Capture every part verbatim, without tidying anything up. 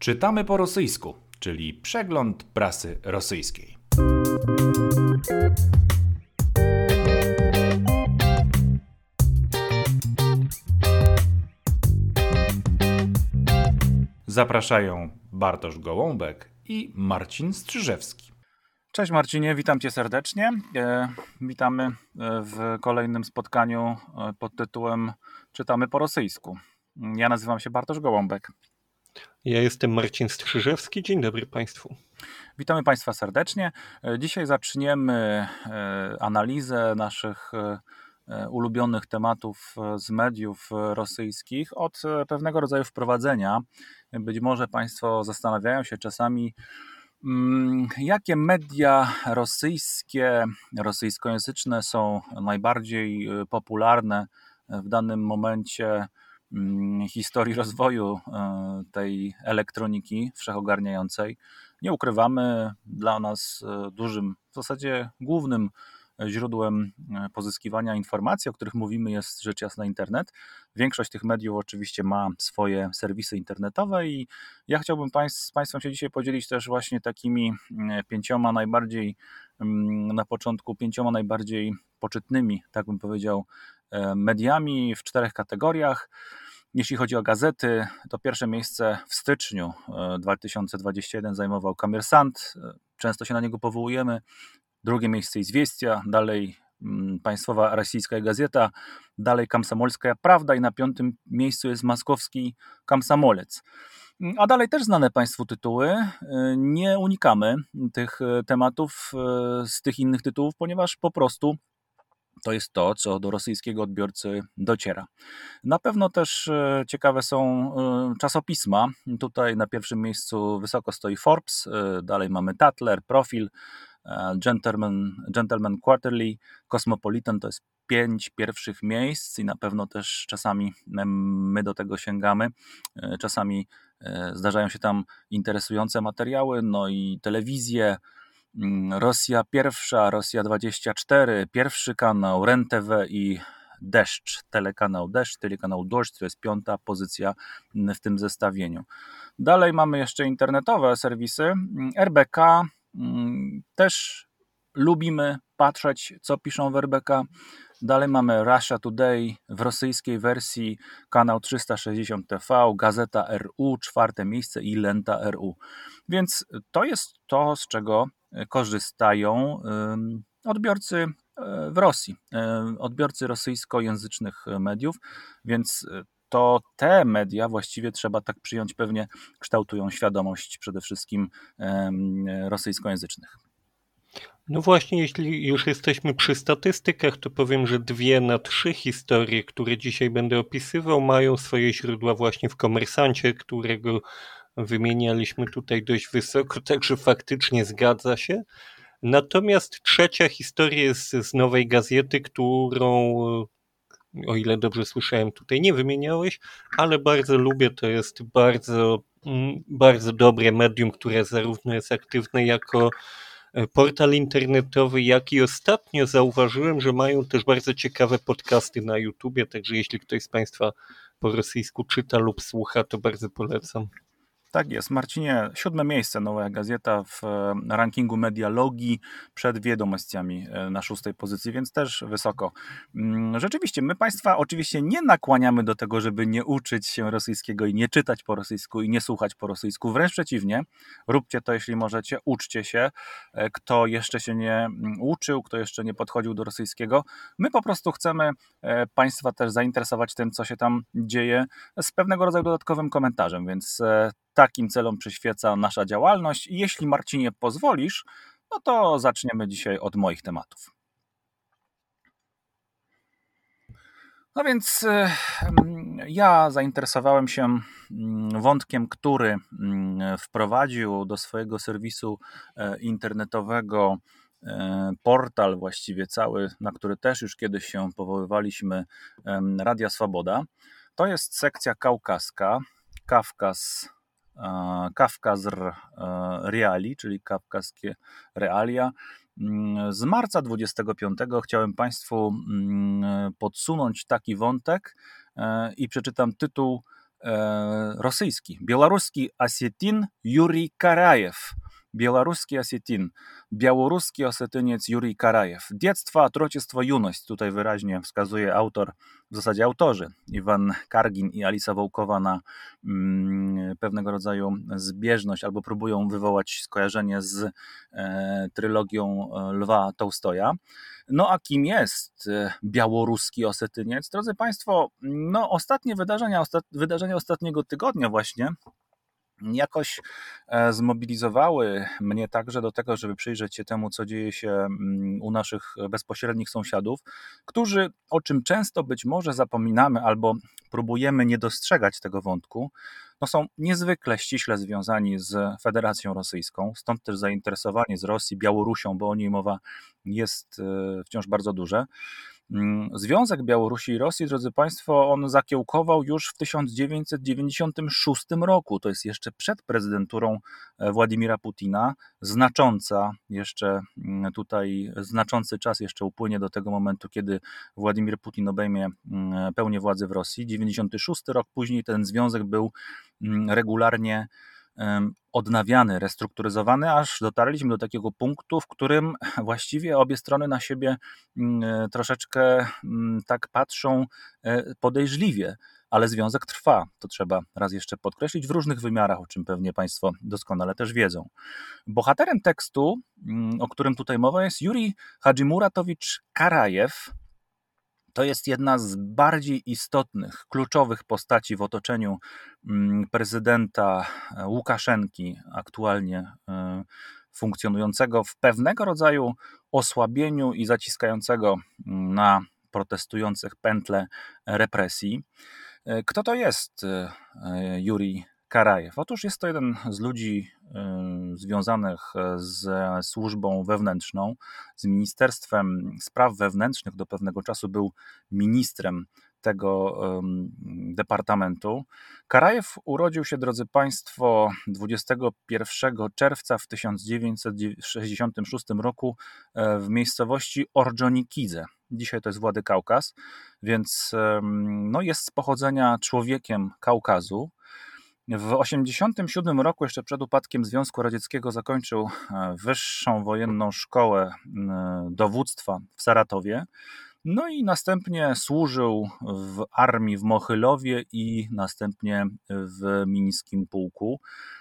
Czytamy po rosyjsku, czyli przegląd prasy rosyjskiej. Zapraszają Bartosz Gołąbek i Marcin Strzyżewski. Cześć Marcinie, witam Cię serdecznie. E, witamy w kolejnym spotkaniu pod tytułem Czytamy po rosyjsku. Ja nazywam się Bartosz Gołąbek. Ja jestem Marcin Strzyżewski. Dzień dobry Państwu. Witamy Państwa serdecznie. Dzisiaj zaczniemy analizę naszych ulubionych tematów z mediów rosyjskich od pewnego rodzaju wprowadzenia. Być może Państwo zastanawiają się czasami, jakie media rosyjskie, rosyjskojęzyczne są najbardziej popularne w danym momencie historii rozwoju tej elektroniki wszechogarniającej. Nie ukrywamy, dla nas dużym, w zasadzie głównym źródłem pozyskiwania informacji, o których mówimy, jest rzecz jasna internet. Większość tych mediów oczywiście ma swoje serwisy internetowe i ja chciałbym z Państwem się dzisiaj podzielić też właśnie takimi pięcioma najbardziej, na początku pięcioma najbardziej poczytnymi, tak bym powiedział, mediami w czterech kategoriach. Jeśli chodzi o gazety, to pierwsze miejsce w styczniu dwa tysiące dwudziestego pierwszego zajmował Komersant, często się na niego powołujemy. Drugie miejsce Izwiestia, dalej Państwowa Rosyjska Gazeta, dalej Komsomolska Prawda i na piątym miejscu jest Moskowski Komsomolec. A dalej też znane Państwu tytuły. Nie unikamy tych tematów z tych innych tytułów, ponieważ po prostu to jest to, co do rosyjskiego odbiorcy dociera. Na pewno też ciekawe są czasopisma. Tutaj na pierwszym miejscu wysoko stoi Forbes, dalej mamy Tatler, Profil, Gentleman, Gentleman Quarterly, Cosmopolitan, to jest pięć pierwszych miejsc i na pewno też czasami my do tego sięgamy. Czasami zdarzają się tam interesujące materiały, no i telewizje, Rosja Pierwsza, Rosja dwadzieścia cztery, Pierwszy Kanał, R E N T V i Deszcz, telekanał Deszcz, telekanał Deszcz, to jest piąta pozycja w tym zestawieniu. Dalej mamy jeszcze internetowe serwisy, R B K, też lubimy patrzeć, co piszą w R B K. Dalej mamy Russia Today w rosyjskiej wersji, kanał trzysta sześćdziesiąt T V, Gazeta R U, czwarte miejsce i Lenta R U. Więc to jest to, z czego korzystają odbiorcy w Rosji, odbiorcy rosyjskojęzycznych mediów, więc to te media właściwie trzeba tak przyjąć, pewnie kształtują świadomość przede wszystkim rosyjskojęzycznych. No właśnie, jeśli już jesteśmy przy statystykach, to powiem, że dwie na trzy historie, które dzisiaj będę opisywał, mają swoje źródła właśnie w Komersancie, którego wymienialiśmy tutaj dość wysoko, także faktycznie zgadza się. Natomiast trzecia historia jest z Nowej Gazety, którą, o ile dobrze słyszałem, tutaj nie wymieniałeś, ale bardzo lubię, to jest bardzo, bardzo dobre medium, które zarówno jest aktywne jako portal internetowy, jak i ostatnio zauważyłem, że mają też bardzo ciekawe podcasty na YouTubie, także jeśli ktoś z Państwa po rosyjsku czyta lub słucha, to bardzo polecam. Tak jest, Marcinie, siódme miejsce Nowa Gazeta w rankingu Medialogii przed Wiadomościami na szóstej pozycji, więc też wysoko. Rzeczywiście, my Państwa oczywiście nie nakłaniamy do tego, żeby nie uczyć się rosyjskiego i nie czytać po rosyjsku i nie słuchać po rosyjsku. Wręcz przeciwnie, róbcie to, jeśli możecie, uczcie się. Kto jeszcze się nie uczył, kto jeszcze nie podchodził do rosyjskiego, my po prostu chcemy Państwa też zainteresować tym, co się tam dzieje, z pewnego rodzaju dodatkowym komentarzem, więc takim celom przyświeca nasza działalność i jeśli Marcinie pozwolisz, no to zaczniemy dzisiaj od moich tematów. No więc ja zainteresowałem się wątkiem, który wprowadził do swojego serwisu internetowego portal właściwie cały, na który też już kiedyś się powoływaliśmy, Radia Swoboda. To jest sekcja kaukaska, Kawkaz, Kawkaz Reali, czyli kawkaskie realia. Z marca dwudziestego piątego chciałem Państwu podsunąć taki wątek i przeczytam tytuł rosyjski. Białoruski Osietin Jurij Karajew. Białoruski Osietin, białoruski Osetyniec Jurij Karajew. Dziectwo, otrocieństwo, juność. Tutaj wyraźnie wskazuje autor, w zasadzie autorzy, Iwan Kargin i Alisa Wołkowa na mm, pewnego rodzaju zbieżność, albo próbują wywołać skojarzenie z e, trylogią Lwa Tołstoja. No a kim jest białoruski Osetyniec? Drodzy Państwo, no ostatnie wydarzenia, ostat, wydarzenia ostatniego tygodnia właśnie jakoś zmobilizowały mnie także do tego, żeby przyjrzeć się temu, co dzieje się u naszych bezpośrednich sąsiadów, którzy, o czym często być może zapominamy albo próbujemy nie dostrzegać tego wątku, no są niezwykle ściśle związani z Federacją Rosyjską, stąd też zainteresowanie z Rosji Białorusią, bo o niej mowa jest wciąż bardzo duże. Związek Białorusi i Rosji, drodzy Państwo, on zakiełkował już w tysiąc dziewięćset dziewięćdziesiątym szóstym roku, to jest jeszcze przed prezydenturą Władimira Putina, znacząca jeszcze tutaj, znaczący czas jeszcze upłynie do tego momentu, kiedy Władimir Putin obejmie pełnię władzy w Rosji. dziewięćdziesiąty szósty rok, później ten związek był regularnie odnawiany, restrukturyzowany, aż dotarliśmy do takiego punktu, w którym właściwie obie strony na siebie troszeczkę tak patrzą podejrzliwie, ale związek trwa, to trzeba raz jeszcze podkreślić, w różnych wymiarach, o czym pewnie Państwo doskonale też wiedzą. Bohaterem tekstu, o którym tutaj mowa, jest Jurij Hadżymuratowicz Karajew. To jest jedna z bardziej istotnych, kluczowych postaci w otoczeniu prezydenta Łukaszenki, aktualnie funkcjonującego w pewnego rodzaju osłabieniu i zaciskającego na protestujących pętle represji. Kto to jest Jurij Karajew? Otóż jest to jeden z ludzi związanych ze służbą wewnętrzną, z Ministerstwem Spraw Wewnętrznych, do pewnego czasu był ministrem tego departamentu. Karajew urodził się, drodzy Państwo, dwudziestego pierwszego czerwca w tysiąc dziewięćset sześćdziesiątym szóstym roku w miejscowości Ordżonikidze. Dzisiaj to jest Władykaukaz, więc no, jest z pochodzenia człowiekiem Kaukazu. W osiemdziesiątym siódmym roku, jeszcze przed upadkiem Związku Radzieckiego, zakończył Wyższą Wojenną Szkołę Dowództwa w Saratowie. No i następnie służył w armii w Mochylowie i następnie w Mińskim Pułku.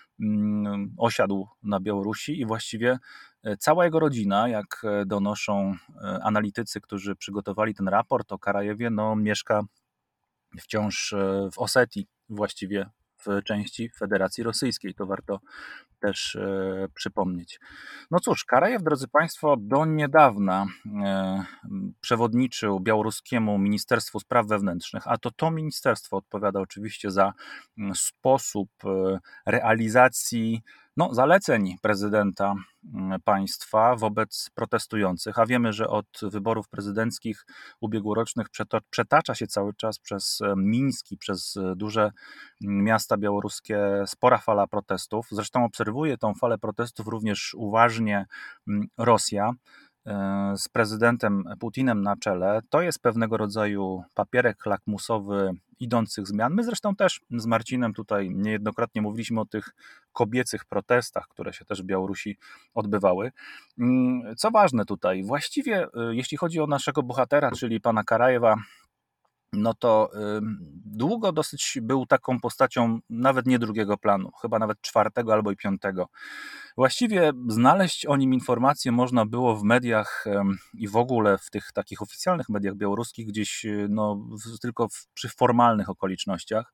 Osiadł na Białorusi i właściwie cała jego rodzina, jak donoszą analitycy, którzy przygotowali ten raport o Karajewie, no, mieszka wciąż w Osetii, właściwie w części Federacji Rosyjskiej. To warto też e, przypomnieć. No cóż, Karajew, drodzy Państwo, do niedawna e, przewodniczył białoruskiemu Ministerstwu Spraw Wewnętrznych, a to to ministerstwo odpowiada oczywiście za sposób e, realizacji no, zaleceń prezydenta państwa wobec protestujących, a wiemy, że od wyborów prezydenckich ubiegłorocznych przetacza się cały czas przez Miński, przez duże miasta białoruskie spora fala protestów. Zresztą obserwuje tą falę protestów również uważnie Rosja z prezydentem Putinem na czele. To jest pewnego rodzaju papierek lakmusowy idących zmian. My zresztą też z Marcinem tutaj niejednokrotnie mówiliśmy o tych kobiecych protestach, które się też w Białorusi odbywały. Co ważne tutaj, właściwie jeśli chodzi o naszego bohatera, czyli pana Karajewa, no to długo dosyć był taką postacią nawet nie drugiego planu, chyba nawet czwartego albo i piątego. Właściwie znaleźć o nim informacje można było w mediach i w ogóle w tych takich oficjalnych mediach białoruskich gdzieś no, tylko w, przy formalnych okolicznościach.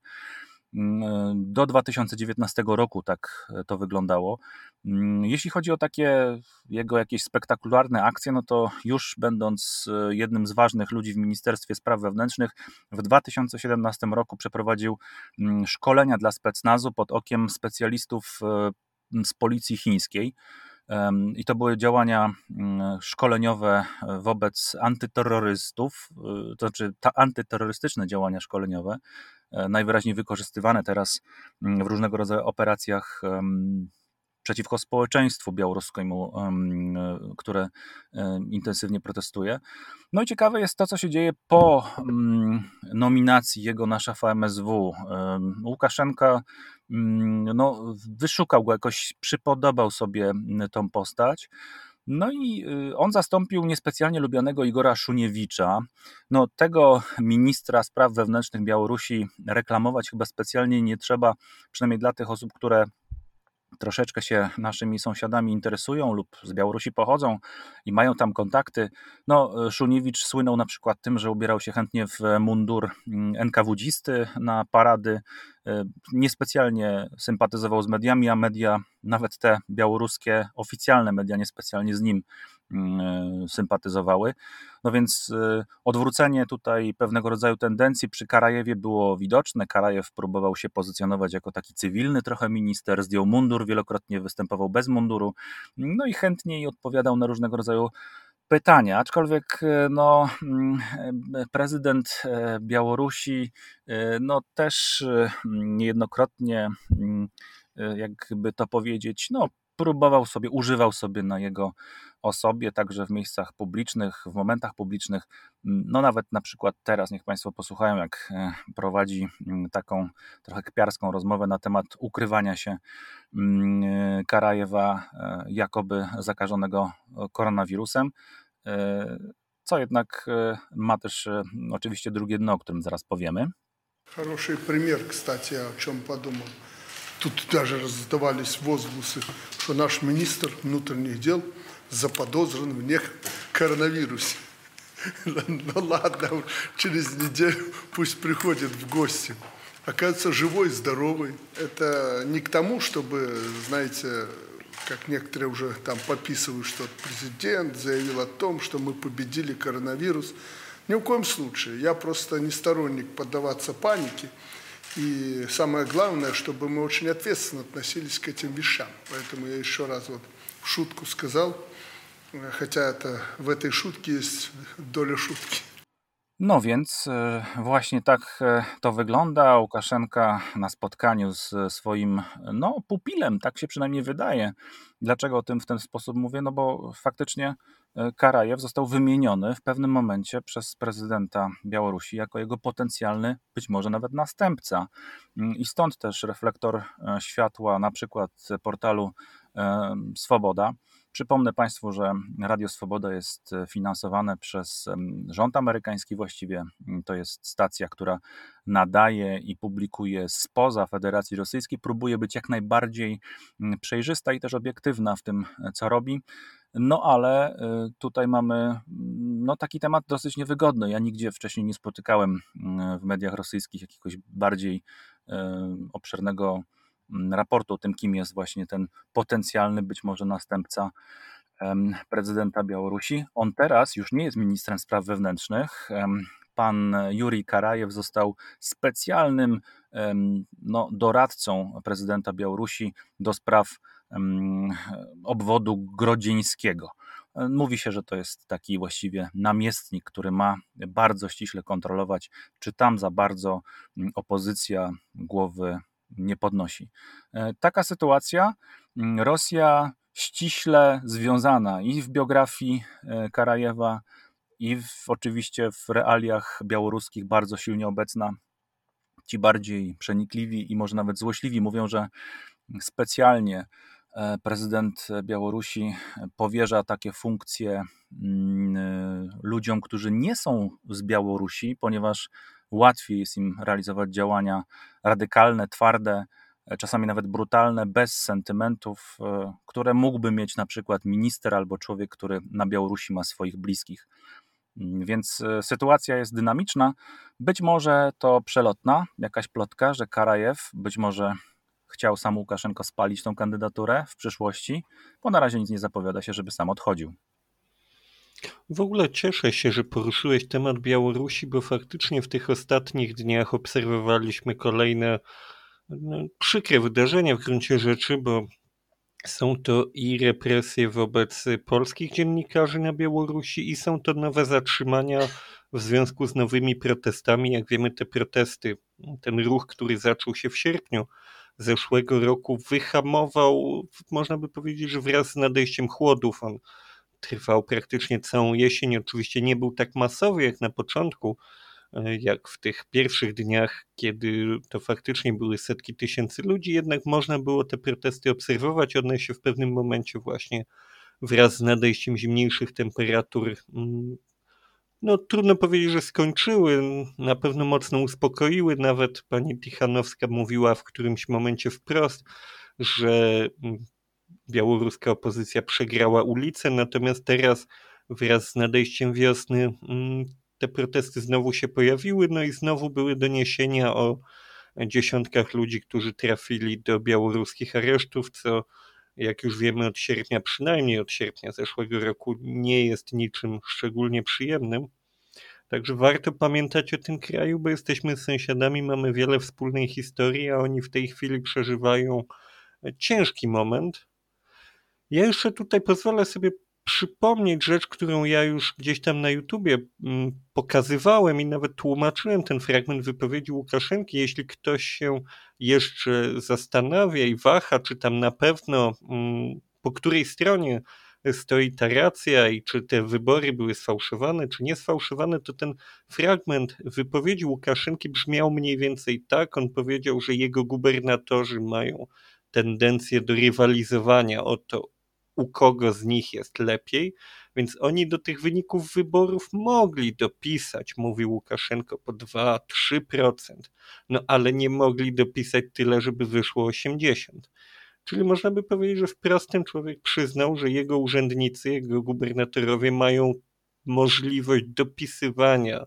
Do dwa tysiące dziewiętnastego roku tak to wyglądało. Jeśli chodzi o takie jego jakieś spektakularne akcje, no to już będąc jednym z ważnych ludzi w Ministerstwie Spraw Wewnętrznych, w dwa tysiące siedemnastym roku przeprowadził szkolenia dla specnazu pod okiem specjalistów z policji chińskiej. I to były działania szkoleniowe wobec antyterrorystów, to znaczy antyterrorystyczne działania szkoleniowe, najwyraźniej wykorzystywane teraz w różnego rodzaju operacjach przeciwko społeczeństwu białoruskiemu, które intensywnie protestuje. No i ciekawe jest to, co się dzieje po nominacji jego na szefa M S W. Łukaszenka no, wyszukał go, jakoś przypodobał sobie tą postać. No i on zastąpił niespecjalnie lubianego Igora Szuniewicza. No, tego ministra spraw wewnętrznych Białorusi reklamować chyba specjalnie nie trzeba, przynajmniej dla tych osób, które troszeczkę się naszymi sąsiadami interesują lub z Białorusi pochodzą i mają tam kontakty. No, Szuniewicz słynął na przykład tym, że ubierał się chętnie w mundur en ka wu dzisty na parady. Niespecjalnie sympatyzował z mediami, a media, nawet te białoruskie oficjalne media, niespecjalnie z nim sympatyzowały. No więc odwrócenie tutaj pewnego rodzaju tendencji przy Karajewie było widoczne. Karajew próbował się pozycjonować jako taki cywilny trochę minister, zdjął mundur, wielokrotnie występował bez munduru, no i chętniej odpowiadał na różnego rodzaju pytania, aczkolwiek no, prezydent Białorusi no, też niejednokrotnie, jakby to powiedzieć, no, próbował sobie, używał sobie na jego osobie, także w miejscach publicznych, w momentach publicznych, no nawet na przykład teraz, niech Państwo posłuchają, jak prowadzi taką trochę kpiarską rozmowę na temat ukrywania się Karajewa, jakoby zakażonego koronawirusem, co jednak ma też oczywiście drugie dno, o którym zaraz powiemy. Хороший пример, кстати, о чем подумал. Тут даже раздавались возгласы, что наш министр внутренних дел заподозрен в неком коронавирусе. Ну ладно, через неделю пусть приходит в гости. Оказывается, живой, здоровый. Это не к тому, чтобы, знаете, как некоторые уже там пописывают, что президент заявил о том, что мы победили коронавирус. Ни в коем случае. Я просто не сторонник поддаваться панике. И самое главное, чтобы мы очень ответственно относились к этим вещам. Поэтому я еще раз вот в шутку сказал, хотя это w этой szutki jest doля szutki. No więc właśnie tak to wygląda. Łukaszenka na spotkaniu z swoim no, pupilem, tak się przynajmniej wydaje. Dlaczego o tym w ten sposób mówię? No bo faktycznie Karajew został wymieniony w pewnym momencie przez prezydenta Białorusi jako jego potencjalny, być może nawet następca. I stąd też reflektor światła na przykład portalu Swoboda. Przypomnę Państwu, że Radio Swoboda jest finansowane przez rząd amerykański właściwie. To jest stacja, która nadaje i publikuje spoza Federacji Rosyjskiej. Próbuje być jak najbardziej przejrzysta i też obiektywna w tym, co robi. No ale tutaj mamy no, taki temat dosyć niewygodny. Ja nigdzie wcześniej nie spotykałem w mediach rosyjskich jakiegoś bardziej obszernego raportu o tym, kim jest właśnie ten potencjalny, być może następca prezydenta Białorusi. On teraz już nie jest ministrem spraw wewnętrznych. Pan Jurij Karajew został specjalnym no, doradcą prezydenta Białorusi do spraw obwodu grodzieńskiego. Mówi się, że to jest taki właściwie namiestnik, który ma bardzo ściśle kontrolować, czy tam za bardzo opozycja głowy nie podnosi. Taka sytuacja, Rosja ściśle związana i w biografii Karajewa, i w, oczywiście w realiach białoruskich bardzo silnie obecna. Ci bardziej przenikliwi i może nawet złośliwi mówią, że specjalnie prezydent Białorusi powierza takie funkcje ludziom, którzy nie są z Białorusi, ponieważ łatwiej jest im realizować działania radykalne, twarde, czasami nawet brutalne, bez sentymentów, które mógłby mieć na przykład minister albo człowiek, który na Białorusi ma swoich bliskich. Więc sytuacja jest dynamiczna. Być może to przelotna, jakaś plotka, że Karajew być może chciał sam Łukaszenko spalić tą kandydaturę w przyszłości, bo na razie nic nie zapowiada się, żeby sam odchodził. W ogóle cieszę się, że poruszyłeś temat Białorusi, bo faktycznie w tych ostatnich dniach obserwowaliśmy kolejne no, przykre wydarzenia w gruncie rzeczy, bo są to i represje wobec polskich dziennikarzy na Białorusi i są to nowe zatrzymania w związku z nowymi protestami. Jak wiemy, te protesty, ten ruch, który zaczął się w sierpniu, zeszłego roku wyhamował, można by powiedzieć, że wraz z nadejściem chłodów. On trwał praktycznie całą jesień, oczywiście nie był tak masowy jak na początku, jak w tych pierwszych dniach, kiedy to faktycznie były setki tysięcy ludzi, jednak można było te protesty obserwować. One się w pewnym momencie właśnie wraz z nadejściem zimniejszych temperatur, no trudno powiedzieć, że skończyły, na pewno mocno uspokoiły. Nawet pani Tichanowska mówiła w którymś momencie wprost, że białoruska opozycja przegrała ulicę, natomiast teraz wraz z nadejściem wiosny te protesty znowu się pojawiły, no i znowu były doniesienia o dziesiątkach ludzi, którzy trafili do białoruskich aresztów, co jak już wiemy od sierpnia, przynajmniej od sierpnia zeszłego roku, nie jest niczym szczególnie przyjemnym. Także warto pamiętać o tym kraju, bo jesteśmy sąsiadami, mamy wiele wspólnej historii, a oni w tej chwili przeżywają ciężki moment. Ja jeszcze tutaj pozwolę sobie przypomnieć rzecz, którą ja już gdzieś tam na YouTubie pokazywałem i nawet tłumaczyłem ten fragment wypowiedzi Łukaszenki. Jeśli ktoś się jeszcze zastanawia i waha, czy tam na pewno po której stronie stoi ta racja i czy te wybory były sfałszowane, czy nie sfałszowane, to ten fragment wypowiedzi Łukaszenki brzmiał mniej więcej tak. On powiedział, że jego gubernatorzy mają tendencję do rywalizowania o to, u kogo z nich jest lepiej, więc oni do tych wyników wyborów mogli dopisać, mówił Łukaszenko, po dwa do trzech procent, no ale nie mogli dopisać tyle, żeby wyszło osiemdziesiąt procent. Czyli można by powiedzieć, że wprost ten człowiek przyznał, że jego urzędnicy, jego gubernatorowie mają możliwość dopisywania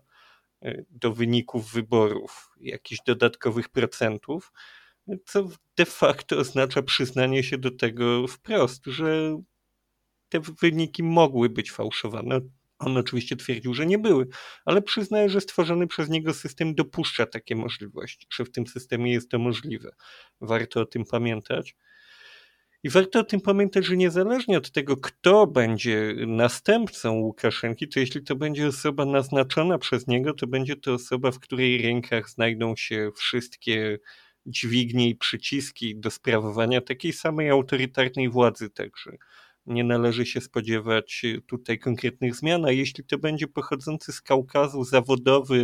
do wyników wyborów jakichś dodatkowych procentów, co de facto oznacza przyznanie się do tego wprost, że te wyniki mogły być fałszowane. On oczywiście twierdził, że nie były, ale przyznaje, że stworzony przez niego system dopuszcza takie możliwości, że w tym systemie jest to możliwe. Warto o tym pamiętać. I warto o tym pamiętać, że niezależnie od tego, kto będzie następcą Łukaszenki, to jeśli to będzie osoba naznaczona przez niego, to będzie to osoba, w której rękach znajdą się wszystkie dźwignie i przyciski do sprawowania takiej samej autorytarnej władzy, także nie należy się spodziewać tutaj konkretnych zmian, a jeśli to będzie pochodzący z Kaukazu zawodowy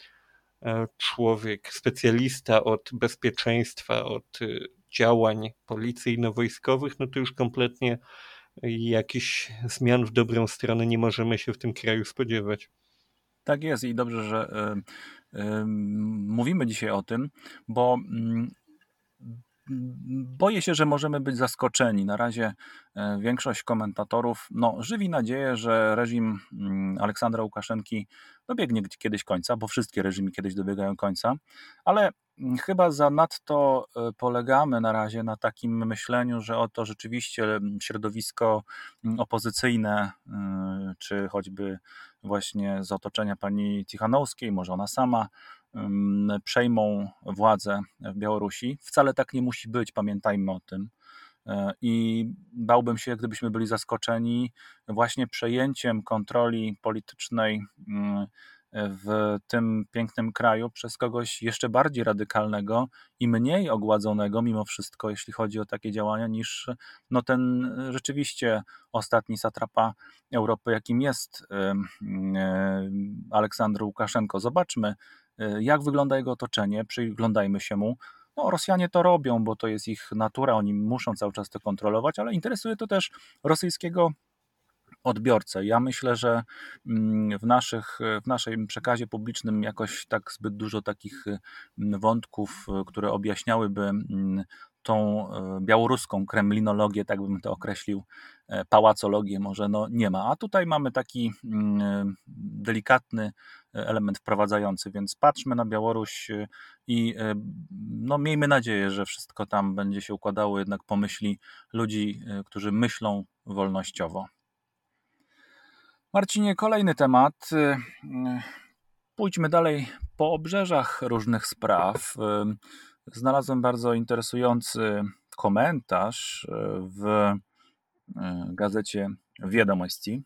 człowiek, specjalista od bezpieczeństwa, od działań policyjno-wojskowych, no to już kompletnie jakichś zmian w dobrą stronę nie możemy się w tym kraju spodziewać. Tak jest i dobrze, że y, y, mówimy dzisiaj o tym, bo y, boję się, że możemy być zaskoczeni. Na razie y, większość komentatorów no, żywi nadzieję, że reżim y, Aleksandra Łukaszenki dobiegnie kiedyś końca, bo wszystkie reżimy kiedyś dobiegają końca, ale chyba zanadto polegamy na razie na takim myśleniu, że oto rzeczywiście środowisko opozycyjne, czy choćby właśnie z otoczenia pani Tichanowskiej, może ona sama, przejmą władzę w Białorusi. Wcale tak nie musi być, pamiętajmy o tym. I bałbym się, gdybyśmy byli zaskoczeni właśnie przejęciem kontroli politycznej w tym pięknym kraju przez kogoś jeszcze bardziej radykalnego i mniej ogładzonego mimo wszystko, jeśli chodzi o takie działania, niż no ten rzeczywiście ostatni satrapa Europy, jakim jest Aleksandr Łukaszenko. Zobaczmy, jak wygląda jego otoczenie, przyglądajmy się mu. No, Rosjanie to robią, bo to jest ich natura, oni muszą cały czas to kontrolować, ale interesuje to też rosyjskiego odbiorcę. Ja myślę, że w, naszych, w naszym przekazie publicznym jakoś tak zbyt dużo takich wątków, które objaśniałyby tą białoruską kremlinologię, tak bym to określił, pałacologię może, no nie ma. A tutaj mamy taki delikatny element wprowadzający, więc patrzmy na Białoruś i no, miejmy nadzieję, że wszystko tam będzie się układało jednak po myśli ludzi, którzy myślą wolnościowo. Marcinie, kolejny temat. Pójdźmy dalej po obrzeżach różnych spraw. Znalazłem bardzo interesujący komentarz w gazecie Wiadomości.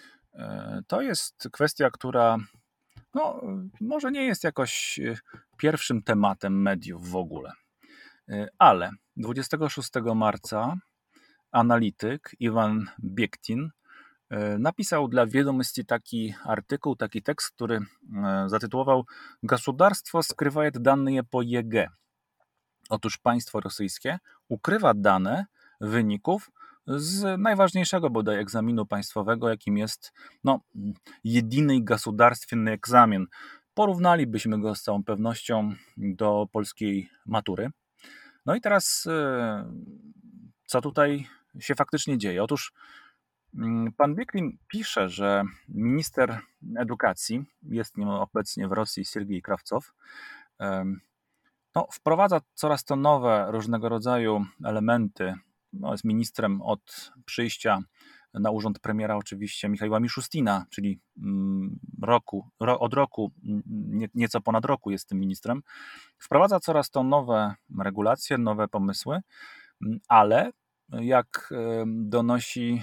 To jest kwestia, która no, może nie jest jakoś pierwszym tematem mediów w ogóle. Ale dwudziestego szóstego marca analityk Iwan Biektin napisał dla Wiadomości taki artykuł, taki tekst, który zatytułował "Государство скрывает данные по ЕГЭ". Otóż państwo rosyjskie ukrywa dane wyników z najważniejszego bodaj egzaminu państwowego, jakim jest no, jedyny государственный egzamin. Porównalibyśmy go z całą pewnością do polskiej matury. No i teraz co tutaj się faktycznie dzieje? Otóż pan Biektin pisze, że minister edukacji, jest nim obecnie w Rosji Sergiej Krawcow, no, wprowadza coraz to nowe różnego rodzaju elementy. No, jest ministrem od przyjścia na urząd premiera oczywiście Michaiła Miszustina, czyli roku, ro, od roku, nie, nieco ponad roku jest tym ministrem. Wprowadza coraz to nowe regulacje, nowe pomysły, ale jak donosi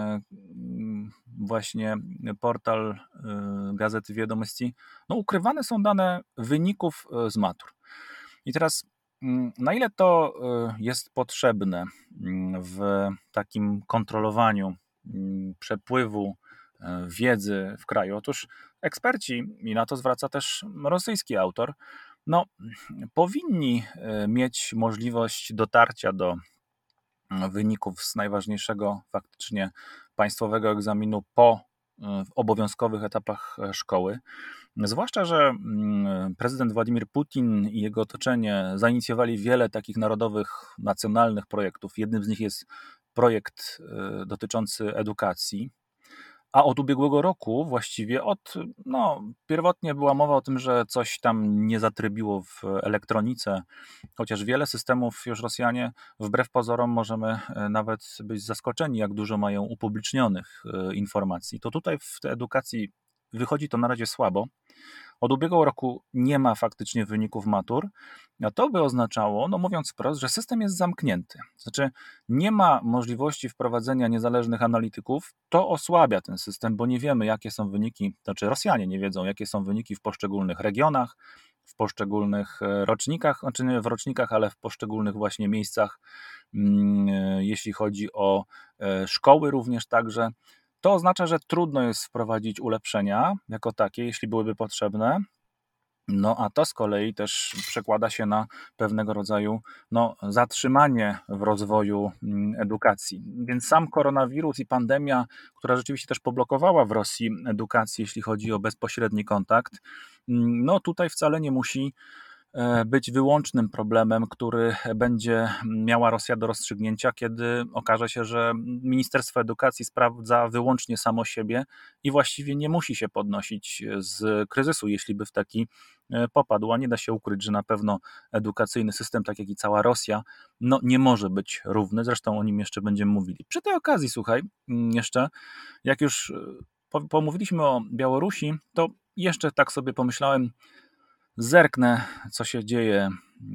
właśnie portal Gazety Wiadomości, no ukrywane są dane wyników z matur. I teraz na ile to jest potrzebne w takim kontrolowaniu przepływu wiedzy w kraju? Otóż eksperci, i na to zwraca też rosyjski autor, no, powinni mieć możliwość dotarcia do wyników z najważniejszego faktycznie państwowego egzaminu po obowiązkowych etapach szkoły. Zwłaszcza, że prezydent Władimir Putin i jego otoczenie zainicjowali wiele takich narodowych, nacjonalnych projektów. Jednym z nich jest projekt dotyczący edukacji. A od ubiegłego roku właściwie, od, no, pierwotnie była mowa o tym, że coś tam nie zatrybiło w elektronice, chociaż wiele systemów już Rosjanie, wbrew pozorom, możemy nawet być zaskoczeni, jak dużo mają upublicznionych informacji. To tutaj w tej edukacji wychodzi to na razie słabo. Od ubiegłego roku nie ma faktycznie wyników matur, a to by oznaczało, no mówiąc wprost, że system jest zamknięty. Znaczy nie ma możliwości wprowadzenia niezależnych analityków, to osłabia ten system, bo nie wiemy, jakie są wyniki, znaczy Rosjanie nie wiedzą, jakie są wyniki w poszczególnych regionach, w poszczególnych rocznikach, znaczy nie w rocznikach, ale w poszczególnych właśnie miejscach, jeśli chodzi o szkoły również także. To oznacza, że trudno jest wprowadzić ulepszenia jako takie, jeśli byłyby potrzebne. No a to z kolei też przekłada się na pewnego rodzaju no, zatrzymanie w rozwoju edukacji. Więc sam koronawirus i pandemia, która rzeczywiście też poblokowała w Rosji edukację, jeśli chodzi o bezpośredni kontakt, no tutaj wcale nie musi być wyłącznym problemem, który będzie miała Rosja do rozstrzygnięcia, kiedy okaże się, że Ministerstwo Edukacji sprawdza wyłącznie samo siebie i właściwie nie musi się podnosić z kryzysu, jeśli by w taki popadł. A nie da się ukryć, że na pewno edukacyjny system, tak jak i cała Rosja, no nie może być równy, zresztą o nim jeszcze będziemy mówili. Przy tej okazji, słuchaj, jeszcze jak już pomówiliśmy o Białorusi, to jeszcze tak sobie pomyślałem, zerknę, co się dzieje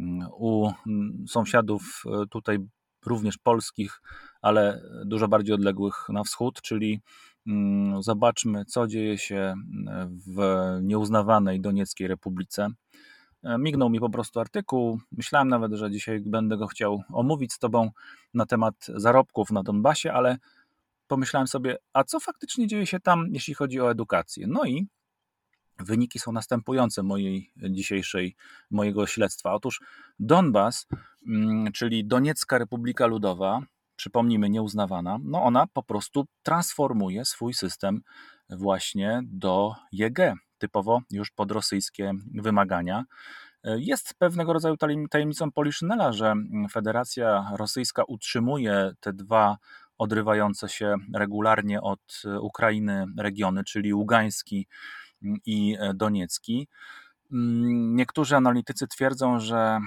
u sąsiadów tutaj również polskich, ale dużo bardziej odległych na wschód, czyli zobaczmy, co dzieje się w nieuznawanej Donieckiej Republice. Mignął mi po prostu artykuł, myślałem nawet, że dzisiaj będę go chciał omówić z tobą na temat zarobków na Donbasie, ale pomyślałem sobie, a co faktycznie dzieje się tam, jeśli chodzi o edukację? No i wyniki są następujące mojej dzisiejszej, mojego śledztwa. Otóż Donbas, czyli Doniecka Republika Ludowa, przypomnijmy, nieuznawana, no ona po prostu transformuje swój system właśnie do ЕГЭ, typowo już pod rosyjskie wymagania. Jest pewnego rodzaju tajemnicą Poliszynela, że Federacja Rosyjska utrzymuje te dwa odrywające się regularnie od Ukrainy regiony, czyli Ługański i Doniecki. Niektórzy analitycy twierdzą, że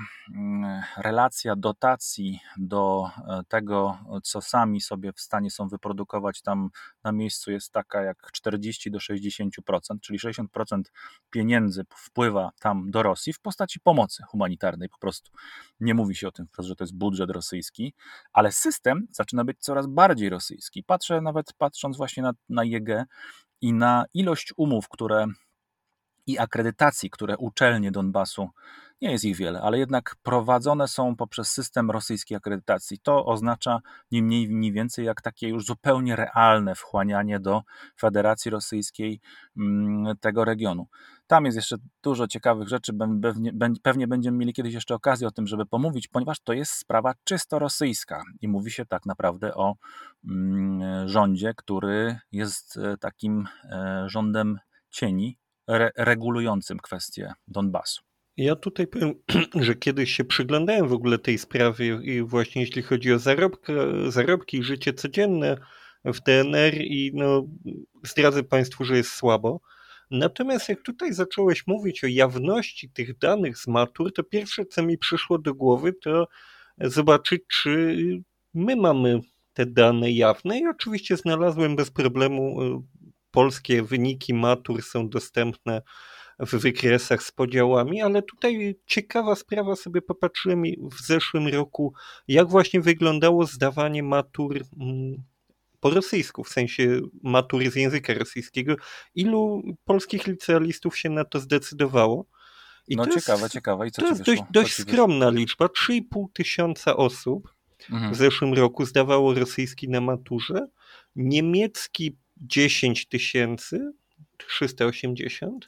relacja dotacji do tego, co sami sobie w stanie są wyprodukować tam na miejscu, jest taka jak czterdzieści do sześćdziesięciu procent, czyli sześćdziesiąt procent pieniędzy wpływa tam do Rosji w postaci pomocy humanitarnej po prostu. Nie mówi się o tym wprost, że to jest budżet rosyjski, ale system zaczyna być coraz bardziej rosyjski. Patrzę nawet patrząc właśnie na, na ЕГЭ i na ilość umów, które i akredytacji, które uczelnie Donbasu Nie jest ich wiele, ale jednak prowadzone są poprzez system rosyjskiej akredytacji. To oznacza ni mniej, ni więcej jak takie już zupełnie realne wchłanianie do Federacji Rosyjskiej tego regionu. Tam jest jeszcze dużo ciekawych rzeczy, pewnie, pewnie będziemy mieli kiedyś jeszcze okazję o tym, żeby pomówić, ponieważ to jest sprawa czysto rosyjska i mówi się tak naprawdę o rządzie, który jest takim rządem cieni, re- regulującym kwestię Donbasu. Ja tutaj powiem, że kiedyś się przyglądałem w ogóle tej sprawie i właśnie jeśli chodzi o zarobki, zarobki i życie codzienne w D N R i no, zdradzę Państwu, że jest słabo. Natomiast jak tutaj zacząłeś mówić o jawności tych danych z matur, to pierwsze co mi przyszło do głowy to zobaczyć, czy my mamy te dane jawne i oczywiście znalazłem bez problemu polskie wyniki matur są dostępne w wykresach z podziałami, ale tutaj ciekawa sprawa, sobie popatrzyłem w zeszłym roku, jak właśnie wyglądało zdawanie matur po rosyjsku, w sensie matury z języka rosyjskiego. Ilu polskich licealistów się na to zdecydowało? I no to ciekawe, jest, ciekawe. I co to ci jest wyszło? dość, dość skromna liczba. trzy i pół tysiąca osób mhm. w zeszłym roku zdawało rosyjski na maturze. Niemiecki dziesięć tysięcy trzysta osiemdziesiąt.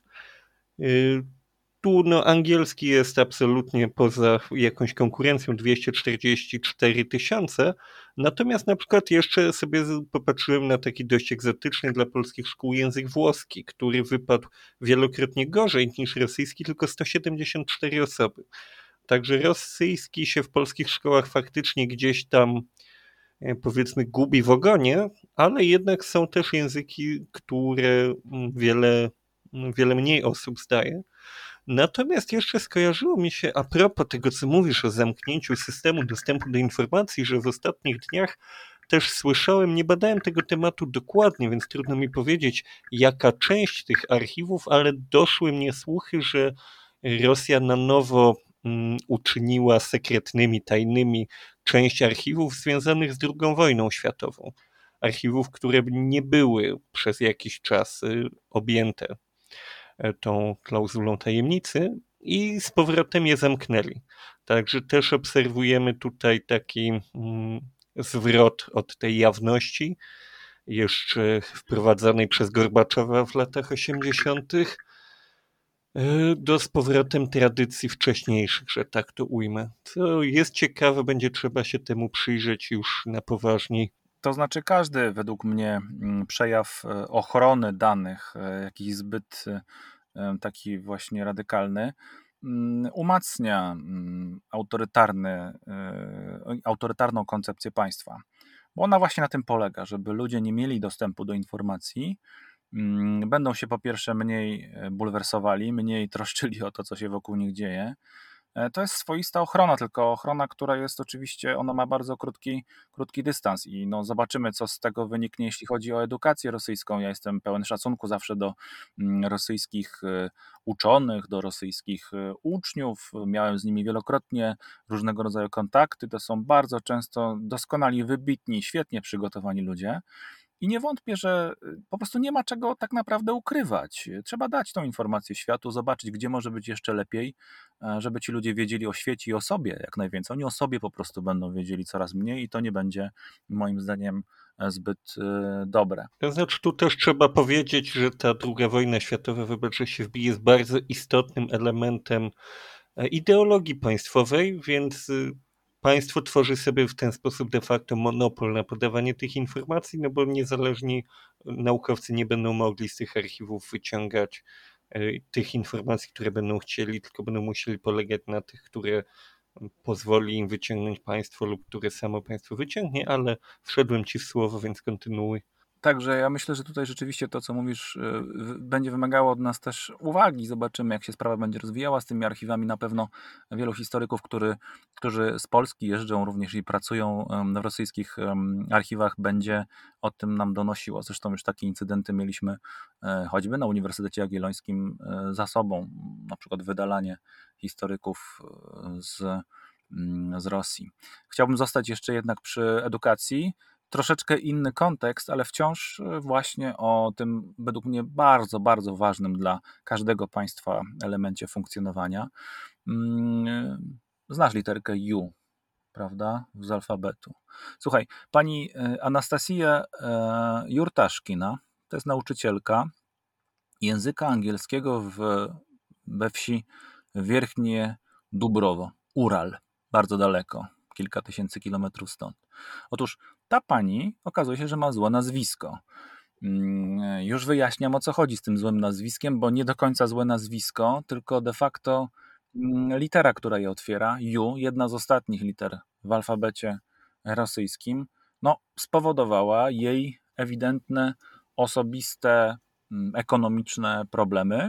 Tu no, angielski jest absolutnie poza jakąś konkurencją, dwieście czterdzieści cztery tysiące, natomiast na przykład jeszcze sobie popatrzyłem na taki dość egzotyczny dla polskich szkół język włoski, który wypadł wielokrotnie gorzej niż rosyjski, tylko sto siedemdziesiąt cztery osoby. Także rosyjski się w polskich szkołach faktycznie gdzieś tam powiedzmy gubi w ogonie, ale jednak są też języki, które wiele, wiele mniej osób zdaje. Natomiast jeszcze skojarzyło mi się, a propos tego, co mówisz o zamknięciu systemu dostępu do informacji, że w ostatnich dniach też słyszałem, nie badałem tego tematu dokładnie, więc trudno mi powiedzieć, jaka część tych archiwów, ale doszły mnie słuchy, że Rosja na nowo um, uczyniła sekretnymi, tajnymi część archiwów związanych z drugą wojną światową. Archiwów, które nie były przez jakiś czas y, objęte tą klauzulą tajemnicy i z powrotem je zamknęli. Także też obserwujemy tutaj taki mm, zwrot od tej jawności, jeszcze wprowadzanej przez Gorbaczowa w latach osiemdziesiątych do z powrotem tradycji wcześniejszych, że tak to ujmę. Co jest ciekawe, będzie trzeba się temu przyjrzeć już na poważniej. To znaczy każdy według mnie przejaw ochrony danych, jakiś zbyt taki właśnie radykalny, umacnia autorytarny, autorytarną koncepcję państwa. Bo ona właśnie na tym polega, żeby ludzie nie mieli dostępu do informacji, będą się po pierwsze mniej bulwersowali, mniej troszczyli o to, co się wokół nich dzieje. To jest swoista ochrona, tylko ochrona, która jest oczywiście, ona ma bardzo krótki, krótki dystans i no zobaczymy, co z tego wyniknie, jeśli chodzi o edukację rosyjską. Ja jestem pełen szacunku zawsze do rosyjskich uczonych, do rosyjskich uczniów. Miałem z nimi wielokrotnie różnego rodzaju kontakty. To są bardzo często doskonali, wybitni, świetnie przygotowani ludzie. I nie wątpię, że po prostu nie ma czego tak naprawdę ukrywać. Trzeba dać tą informację światu, zobaczyć, gdzie może być jeszcze lepiej, żeby ci ludzie wiedzieli o świecie i o sobie jak najwięcej. Oni o sobie po prostu będą wiedzieli coraz mniej i to nie będzie moim zdaniem zbyt dobre. To znaczy tu też trzeba powiedzieć, że ta druga wojna światowa, wybacz, że się wbije, jest bardzo istotnym elementem ideologii państwowej, więc państwo tworzy sobie w ten sposób de facto monopol na podawanie tych informacji, no bo niezależni naukowcy nie będą mogli z tych archiwów wyciągać tych informacji, które będą chcieli, tylko będą musieli polegać na tych, które pozwoli im wyciągnąć państwo lub które samo państwo wyciągnie, ale wszedłem ci w słowo, więc kontynuuj. Także ja myślę, że tutaj rzeczywiście to, co mówisz, będzie wymagało od nas też uwagi. Zobaczymy, jak się sprawa będzie rozwijała z tymi archiwami. Na pewno wielu historyków, który, którzy z Polski jeżdżą również i pracują w rosyjskich archiwach, będzie o tym nam donosiło. Zresztą już takie incydenty mieliśmy choćby na Uniwersytecie Jagiellońskim za sobą. Na przykład wydalanie historyków z, z Rosji. Chciałbym zostać jeszcze jednak przy edukacji. Troszeczkę inny kontekst, ale wciąż właśnie o tym według mnie bardzo, bardzo ważnym dla każdego państwa elemencie funkcjonowania. Mm, Znasz literkę U, prawda, z alfabetu. Słuchaj, pani e, Anastasja e, Jurtaszkina to jest nauczycielka języka angielskiego w, we wsi Wierchnie Dubrowo, Ural, bardzo daleko, kilka tysięcy kilometrów stąd. Otóż ta pani okazuje się, że ma złe nazwisko. Mm, Już wyjaśniam, o co chodzi z tym złym nazwiskiem, bo nie do końca złe nazwisko, tylko de facto mm, litera, która je otwiera, U, jedna z ostatnich liter w alfabecie rosyjskim, no, spowodowała jej ewidentne, osobiste, mm, ekonomiczne problemy.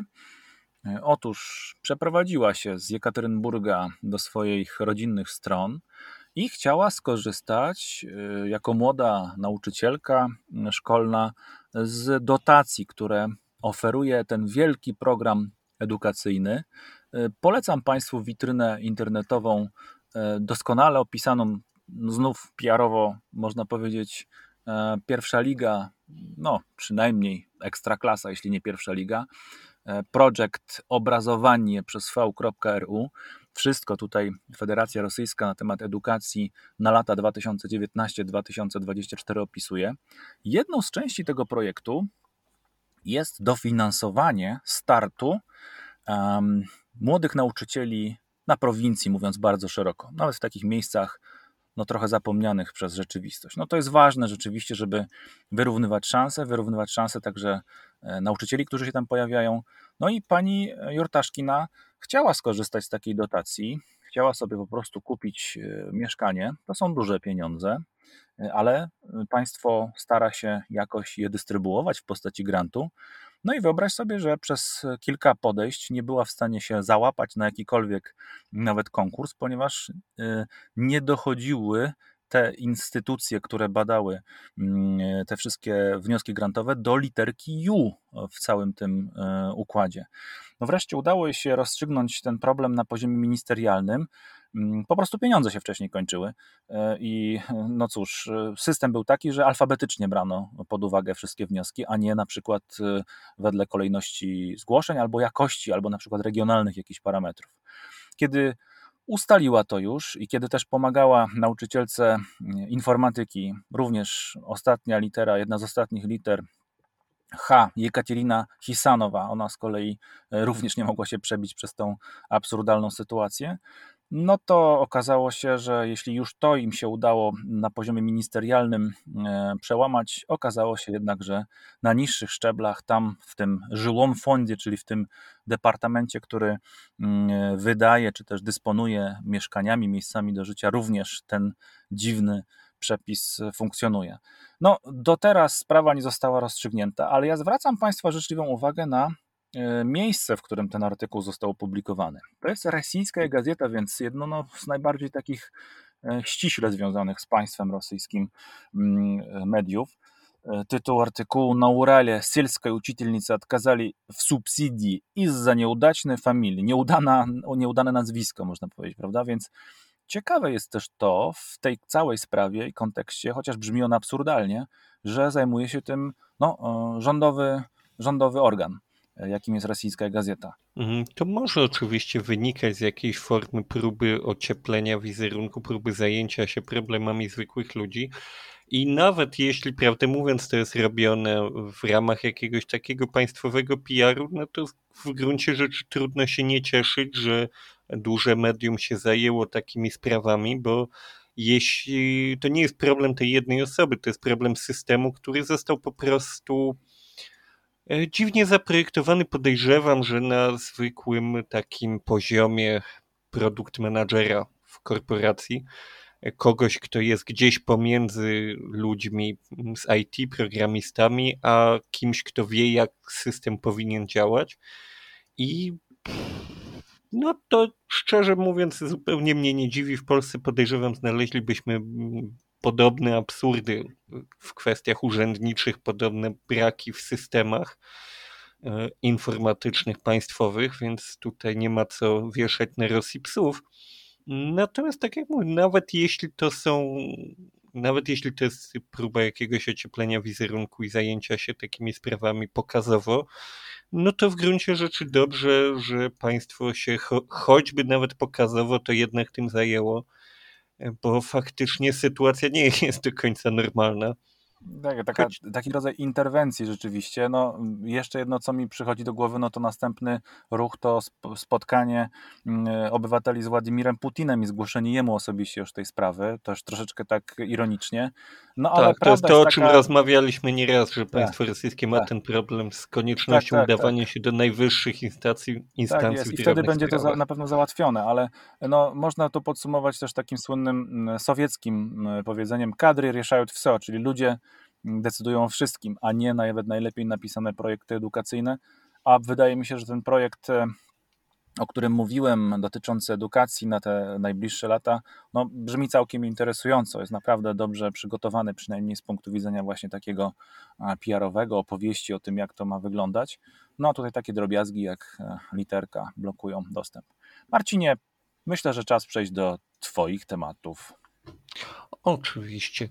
E, Otóż przeprowadziła się z Jekaterynburga do swoich rodzinnych stron i chciała skorzystać y, jako młoda nauczycielka y, szkolna z dotacji, które oferuje ten wielki program edukacyjny. Y, Polecam Państwu witrynę internetową, y, doskonale opisaną, znów P R-owo można powiedzieć, y, pierwsza liga, no przynajmniej ekstraklasa, jeśli nie pierwsza liga. Projekt obrazowanie przez v kropka r u. Wszystko tutaj Federacja Rosyjska na temat edukacji na lata dwa tysiące dziewiętnaście do dwa tysiące dwudziestego czwartego opisuje. Jedną z części tego projektu jest dofinansowanie startu um, młodych nauczycieli na prowincji, mówiąc bardzo szeroko, nawet w takich miejscach no trochę zapomnianych przez rzeczywistość. No to jest ważne rzeczywiście, żeby wyrównywać szanse, wyrównywać szanse także e, nauczycieli, którzy się tam pojawiają. No i pani Jurtaszkina chciała skorzystać z takiej dotacji, chciała sobie po prostu kupić e, mieszkanie. To są duże pieniądze, e, ale państwo stara się jakoś je dystrybuować w postaci grantu. No i wyobraź sobie, że przez kilka podejść nie była w stanie się załapać na jakikolwiek nawet konkurs, ponieważ y, nie dochodziły te instytucje, które badały mm, te wszystkie wnioski grantowe, do literki U w całym tym y, układzie. No wreszcie udało się rozstrzygnąć ten problem na poziomie ministerialnym. Mm, Po prostu pieniądze się wcześniej kończyły y, i no cóż, y, system był taki, że alfabetycznie brano pod uwagę wszystkie wnioski, a nie na przykład y, wedle kolejności zgłoszeń albo jakości, albo na przykład regionalnych jakichś parametrów. Kiedy ustaliła to już i kiedy też pomagała nauczycielce informatyki, również ostatnia litera, jedna z ostatnich liter H, Jekaterina Hisanowa, ona z kolei również nie mogła się przebić przez tą absurdalną sytuację, no to okazało się, że jeśli już to im się udało na poziomie ministerialnym e, przełamać, okazało się jednak, że na niższych szczeblach, tam w tym Żyłom Fondzie, czyli w tym departamencie, który mm, wydaje czy też dysponuje mieszkaniami, miejscami do życia, również ten dziwny przepis funkcjonuje. No, do teraz sprawa nie została rozstrzygnięta, ale ja zwracam Państwa życzliwą uwagę na e, miejsce, w którym ten artykuł został opublikowany. To jest Rosyjska Gazeta, więc jedno no, z najbardziej takich e, ściśle związanych z państwem rosyjskim mm, mediów. E, Tytuł artykułu: Na Urale сельской учительниcy отказали w subsydii из-за неудачной familii. Nieudana, nieudane nazwisko, można powiedzieć, prawda? Więc ciekawe jest też to w tej całej sprawie i kontekście, chociaż brzmi on absurdalnie, że zajmuje się tym no, e, rządowy, rządowy organ, e, jakim jest Rosyjska Gazeta. Mhm. To może oczywiście wynikać z jakiejś formy próby ocieplenia wizerunku, próby zajęcia się problemami zwykłych ludzi. I nawet jeśli, prawdę mówiąc, to jest robione w ramach jakiegoś takiego państwowego P R-u, no to w gruncie rzeczy trudno się nie cieszyć, że duże medium się zajęło takimi sprawami, bo jeśli to nie jest problem tej jednej osoby, to jest problem systemu, który został po prostu e, dziwnie zaprojektowany. Podejrzewam, że na zwykłym takim poziomie produkt managera w korporacji, e, kogoś, kto jest gdzieś pomiędzy ludźmi z I T, programistami, a kimś, kto wie, jak system powinien działać. I no to szczerze mówiąc zupełnie mnie nie dziwi. W Polsce podejrzewam znaleźlibyśmy mm, podobne absurdy w kwestiach urzędniczych, podobne braki w systemach e, informatycznych państwowych, więc tutaj nie ma co wieszać na Rosji psów. Natomiast tak jak mówię, nawet jeśli to są nawet jeśli to jest próba jakiegoś ocieplenia wizerunku i zajęcia się takimi sprawami pokazowo, no to w gruncie rzeczy dobrze, że państwo się cho- choćby nawet pokazowo to jednak tym zajęło, bo faktycznie sytuacja nie jest do końca normalna. Tak, taka, Choć taki rodzaj interwencji rzeczywiście. No, jeszcze jedno, co mi przychodzi do głowy, no to następny ruch to sp- spotkanie mm, obywateli z Władimirem Putinem i zgłoszenie jemu osobiście już tej sprawy, też troszeczkę tak ironicznie. No ale tak, to jest prawda to, jest o czym taka... rozmawialiśmy nieraz, że Tak, państwo rosyjskie ma tak, ten problem z tak, koniecznością tak, tak. udawania się do najwyższych instancji, Tak instancji jest w i wtedy drobnych będzie to za, sprawach. na pewno załatwione, ale no, można to podsumować też takim słynnym mm, sowieckim mm, powiedzeniem kadry решают все, czyli ludzie mm, decydują o wszystkim, a nie nawet najlepiej napisane projekty edukacyjne, a wydaje mi się, że ten projekt, e, o którym mówiłem, dotyczący edukacji na te najbliższe lata, no, brzmi całkiem interesująco, jest naprawdę dobrze przygotowany, przynajmniej z punktu widzenia właśnie takiego a, P R-owego, opowieści o tym, jak to ma wyglądać. No a tutaj takie drobiazgi jak e, literka blokują dostęp. Marcinie, myślę, że czas przejść do Twoich tematów. Oczywiście.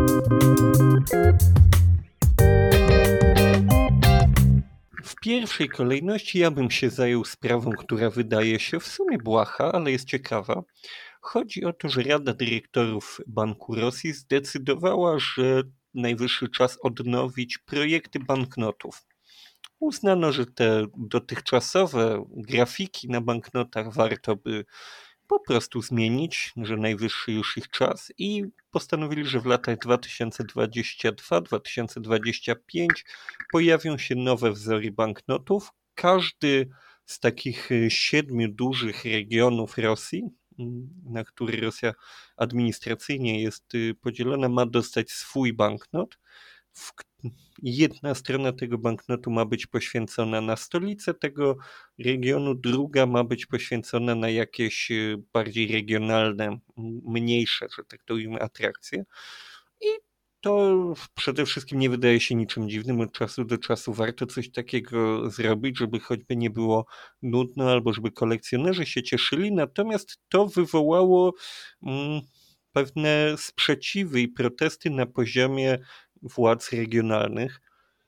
W pierwszej kolejności ja bym się zajął sprawą, która wydaje się w sumie błaha, ale jest ciekawa. Chodzi o to, że Rada Dyrektorów Banku Rosji zdecydowała, że najwyższy czas odnowić projekty banknotów. Uznano, że te dotychczasowe grafiki na banknotach warto by po prostu zmienić, że najwyższy już ich czas i postanowili, że w latach dwa tysiące dwudziestym drugim do dwa tysiące dwudziestego piątego pojawią się nowe wzory banknotów. Każdy z takich y, siedmiu dużych regionów Rosji, mm, na który Rosja administracyjnie jest y, podzielona, ma dostać swój banknot. W k- Jedna strona tego banknotu ma być poświęcona na stolicę tego regionu, druga ma być poświęcona na jakieś y, bardziej regionalne, m- mniejsze, że tak to ujmę, atrakcje. I to przede wszystkim nie wydaje się niczym dziwnym. Od czasu do czasu warto coś takiego zrobić, żeby choćby nie było nudno, albo żeby kolekcjonerzy się cieszyli. Natomiast to wywołało mm, pewne sprzeciwy i protesty na poziomie władz regionalnych.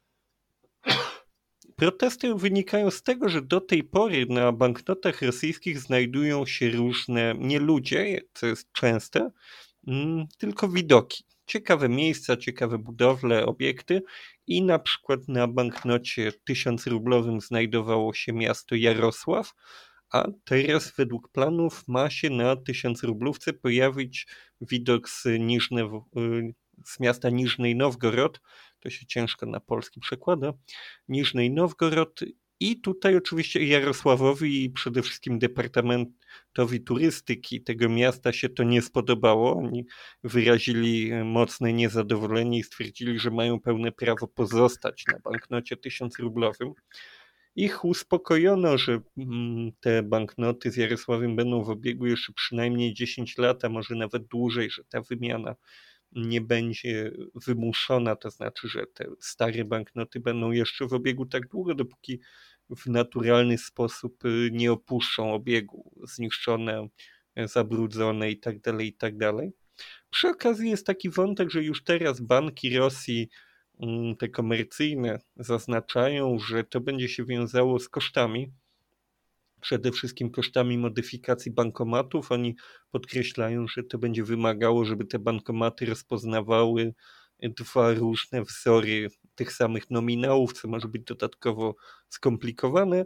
Protesty wynikają z tego, że do tej pory na banknotach rosyjskich znajdują się różne, nie ludzie, co jest częste, mm, tylko widoki. Ciekawe miejsca, ciekawe budowle, obiekty i na przykład na banknocie tysiącrublowym znajdowało się miasto Jarosław, a teraz według planów ma się na tysiącrublówce pojawić widok z, Niżne, y, z miasta Niżnej Nowgorod, to się ciężko na polski przekłada, Niżnej Nowgorod i tutaj oczywiście Jarosławowi i przede wszystkim Departamentowi Turystyki tego miasta się to nie spodobało. Oni wyrazili mocne niezadowolenie i stwierdzili, że mają pełne prawo pozostać na banknocie tysiącrublowym. Ich uspokojono, że mm, te banknoty z Jarosławiem będą w obiegu jeszcze przynajmniej dziesięć lat, a może nawet dłużej, że ta wymiana nie będzie wymuszona, to znaczy, że te stare banknoty będą jeszcze w obiegu tak długo, dopóki w naturalny sposób y, nie opuszczą obiegu, zniszczone, y, zabrudzone i tak dalej, i tak dalej. Przy okazji jest taki wątek, że już teraz banki Rosji, mm, te komercyjne, zaznaczają, że to będzie się wiązało z kosztami, przede wszystkim kosztami modyfikacji bankomatów. Oni podkreślają, że to będzie wymagało, żeby te bankomaty rozpoznawały dwa różne wzory tych samych nominałów, co może być dodatkowo skomplikowane.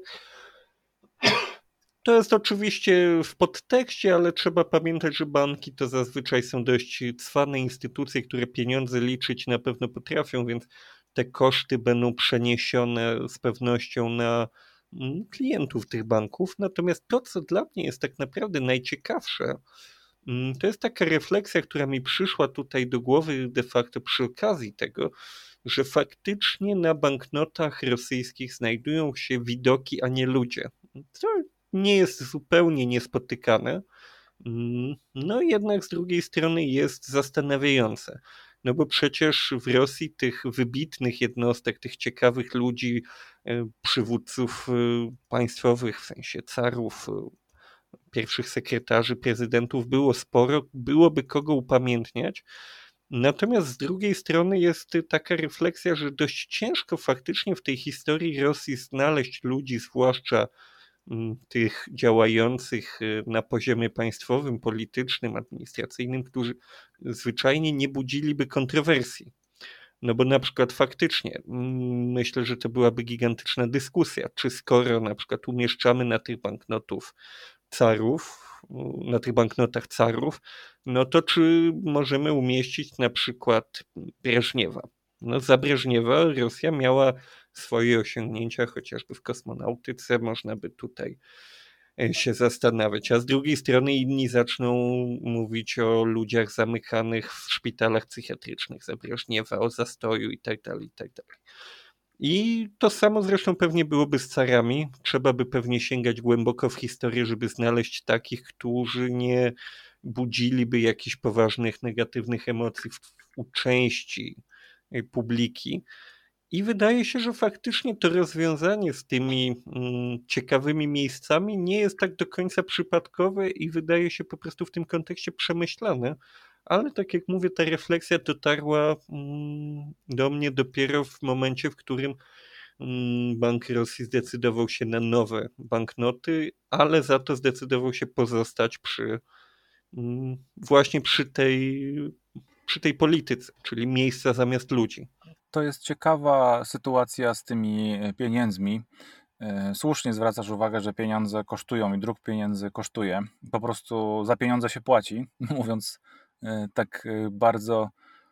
To jest oczywiście w podtekście, ale trzeba pamiętać, że banki to zazwyczaj są dość cwane instytucje, które pieniądze liczyć na pewno potrafią, więc te koszty będą przeniesione z pewnością na mm, klientów tych banków. Natomiast to, co dla mnie jest tak naprawdę najciekawsze, mm, to jest taka refleksja, która mi przyszła tutaj do głowy de facto przy okazji tego, że faktycznie na banknotach rosyjskich znajdują się widoki, a nie ludzie. To nie jest zupełnie niespotykane, mm, no jednak z drugiej strony jest zastanawiające. No bo przecież w Rosji tych wybitnych jednostek, tych ciekawych ludzi, e, przywódców e, państwowych, w sensie carów, e, pierwszych sekretarzy, prezydentów było sporo, byłoby kogo upamiętniać. Natomiast z drugiej strony jest taka refleksja, że dość ciężko faktycznie w tej historii Rosji znaleźć ludzi, zwłaszcza tych działających na poziomie państwowym, politycznym, administracyjnym, którzy zwyczajnie nie budziliby kontrowersji. No bo na przykład faktycznie myślę, że to byłaby gigantyczna dyskusja, czy skoro na przykład umieszczamy na tych banknotów carów, na tych banknotach carów, no to czy możemy umieścić na przykład Breżniewa? No za Breżniewa Rosja miała swoje osiągnięcia, chociażby w kosmonautyce, można by tutaj się zastanawiać, a z drugiej strony inni zaczną mówić o ludziach zamykanych w szpitalach psychiatrycznych za Breżniewa, o zastoju i tak dalej, i tak dalej. I to samo zresztą pewnie byłoby z carami. Trzeba by pewnie sięgać głęboko w historię, żeby znaleźć takich, którzy nie budziliby jakichś poważnych, negatywnych emocji w, u części publiki. I wydaje się, że faktycznie to rozwiązanie z tymi mm, ciekawymi miejscami nie jest tak do końca przypadkowe i wydaje się po prostu w tym kontekście przemyślane. Ale tak jak mówię, ta refleksja dotarła mm, do mnie dopiero w momencie, w którym mm, Bank Rosji zdecydował się na nowe banknoty, ale za to zdecydował się pozostać przy mm, właśnie przy tej, przy tej polityce, czyli miejsca zamiast ludzi. To jest ciekawa sytuacja z tymi pieniędzmi. Słusznie zwracasz uwagę, że pieniądze kosztują i druk pieniędzy kosztuje. Po prostu za pieniądze się płaci, mówiąc tak bardzo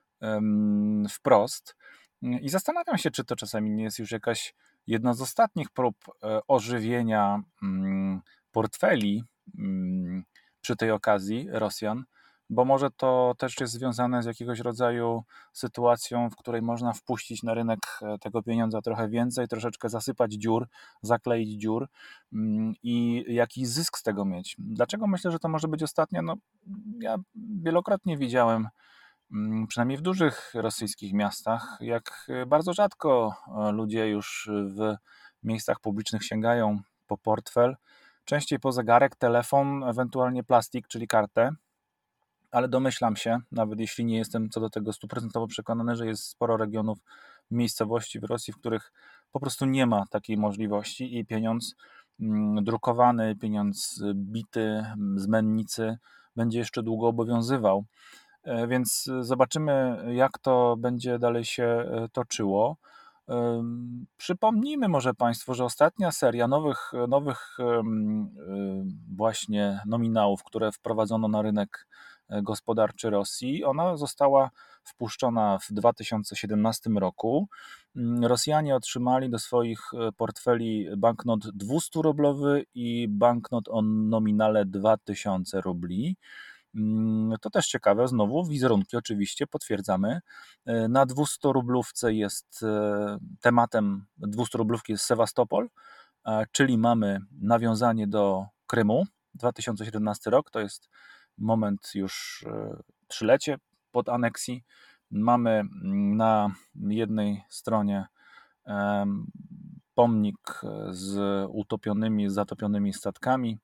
um, wprost. I zastanawiam się, czy to czasami nie jest już jakaś jedna z ostatnich prób ożywienia um, portfeli um, przy tej okazji Rosjan, bo może to też jest związane z jakiegoś rodzaju sytuacją, w której można wpuścić na rynek tego pieniądza trochę więcej, troszeczkę zasypać dziur, zakleić dziur i jakiś zysk z tego mieć. Dlaczego myślę, że to może być ostatnia? No, ja wielokrotnie widziałem, przynajmniej w dużych rosyjskich miastach, jak bardzo rzadko ludzie już w miejscach publicznych sięgają po portfel, częściej po zegarek, telefon, ewentualnie plastik, czyli kartę. Ale domyślam się, nawet jeśli nie jestem co do tego stuprocentowo przekonany, że jest sporo regionów, miejscowości w Rosji, w których po prostu nie ma takiej możliwości i pieniądz drukowany, pieniądz bity z mennicy będzie jeszcze długo obowiązywał. Więc zobaczymy, jak to będzie dalej się toczyło. Przypomnijmy może Państwu, że ostatnia seria nowych, nowych właśnie nominałów, które wprowadzono na rynek gospodarczy Rosji, ona została wpuszczona w dwa tysiące siedemnastym roku. Rosjanie otrzymali do swoich portfeli banknot dwustu-rublowy i banknot o nominale dwa tysiące rubli. To też ciekawe, znowu wizerunki oczywiście potwierdzamy. Na dwustu-rublówce jest tematem dwustu-rublówki jest Sewastopol, czyli mamy nawiązanie do Krymu. dwa tysiące siedemnasty rok to jest moment już trzylecie pod aneksji. Mamy na jednej stronie pomnik z utopionymi, zatopionymi statkami,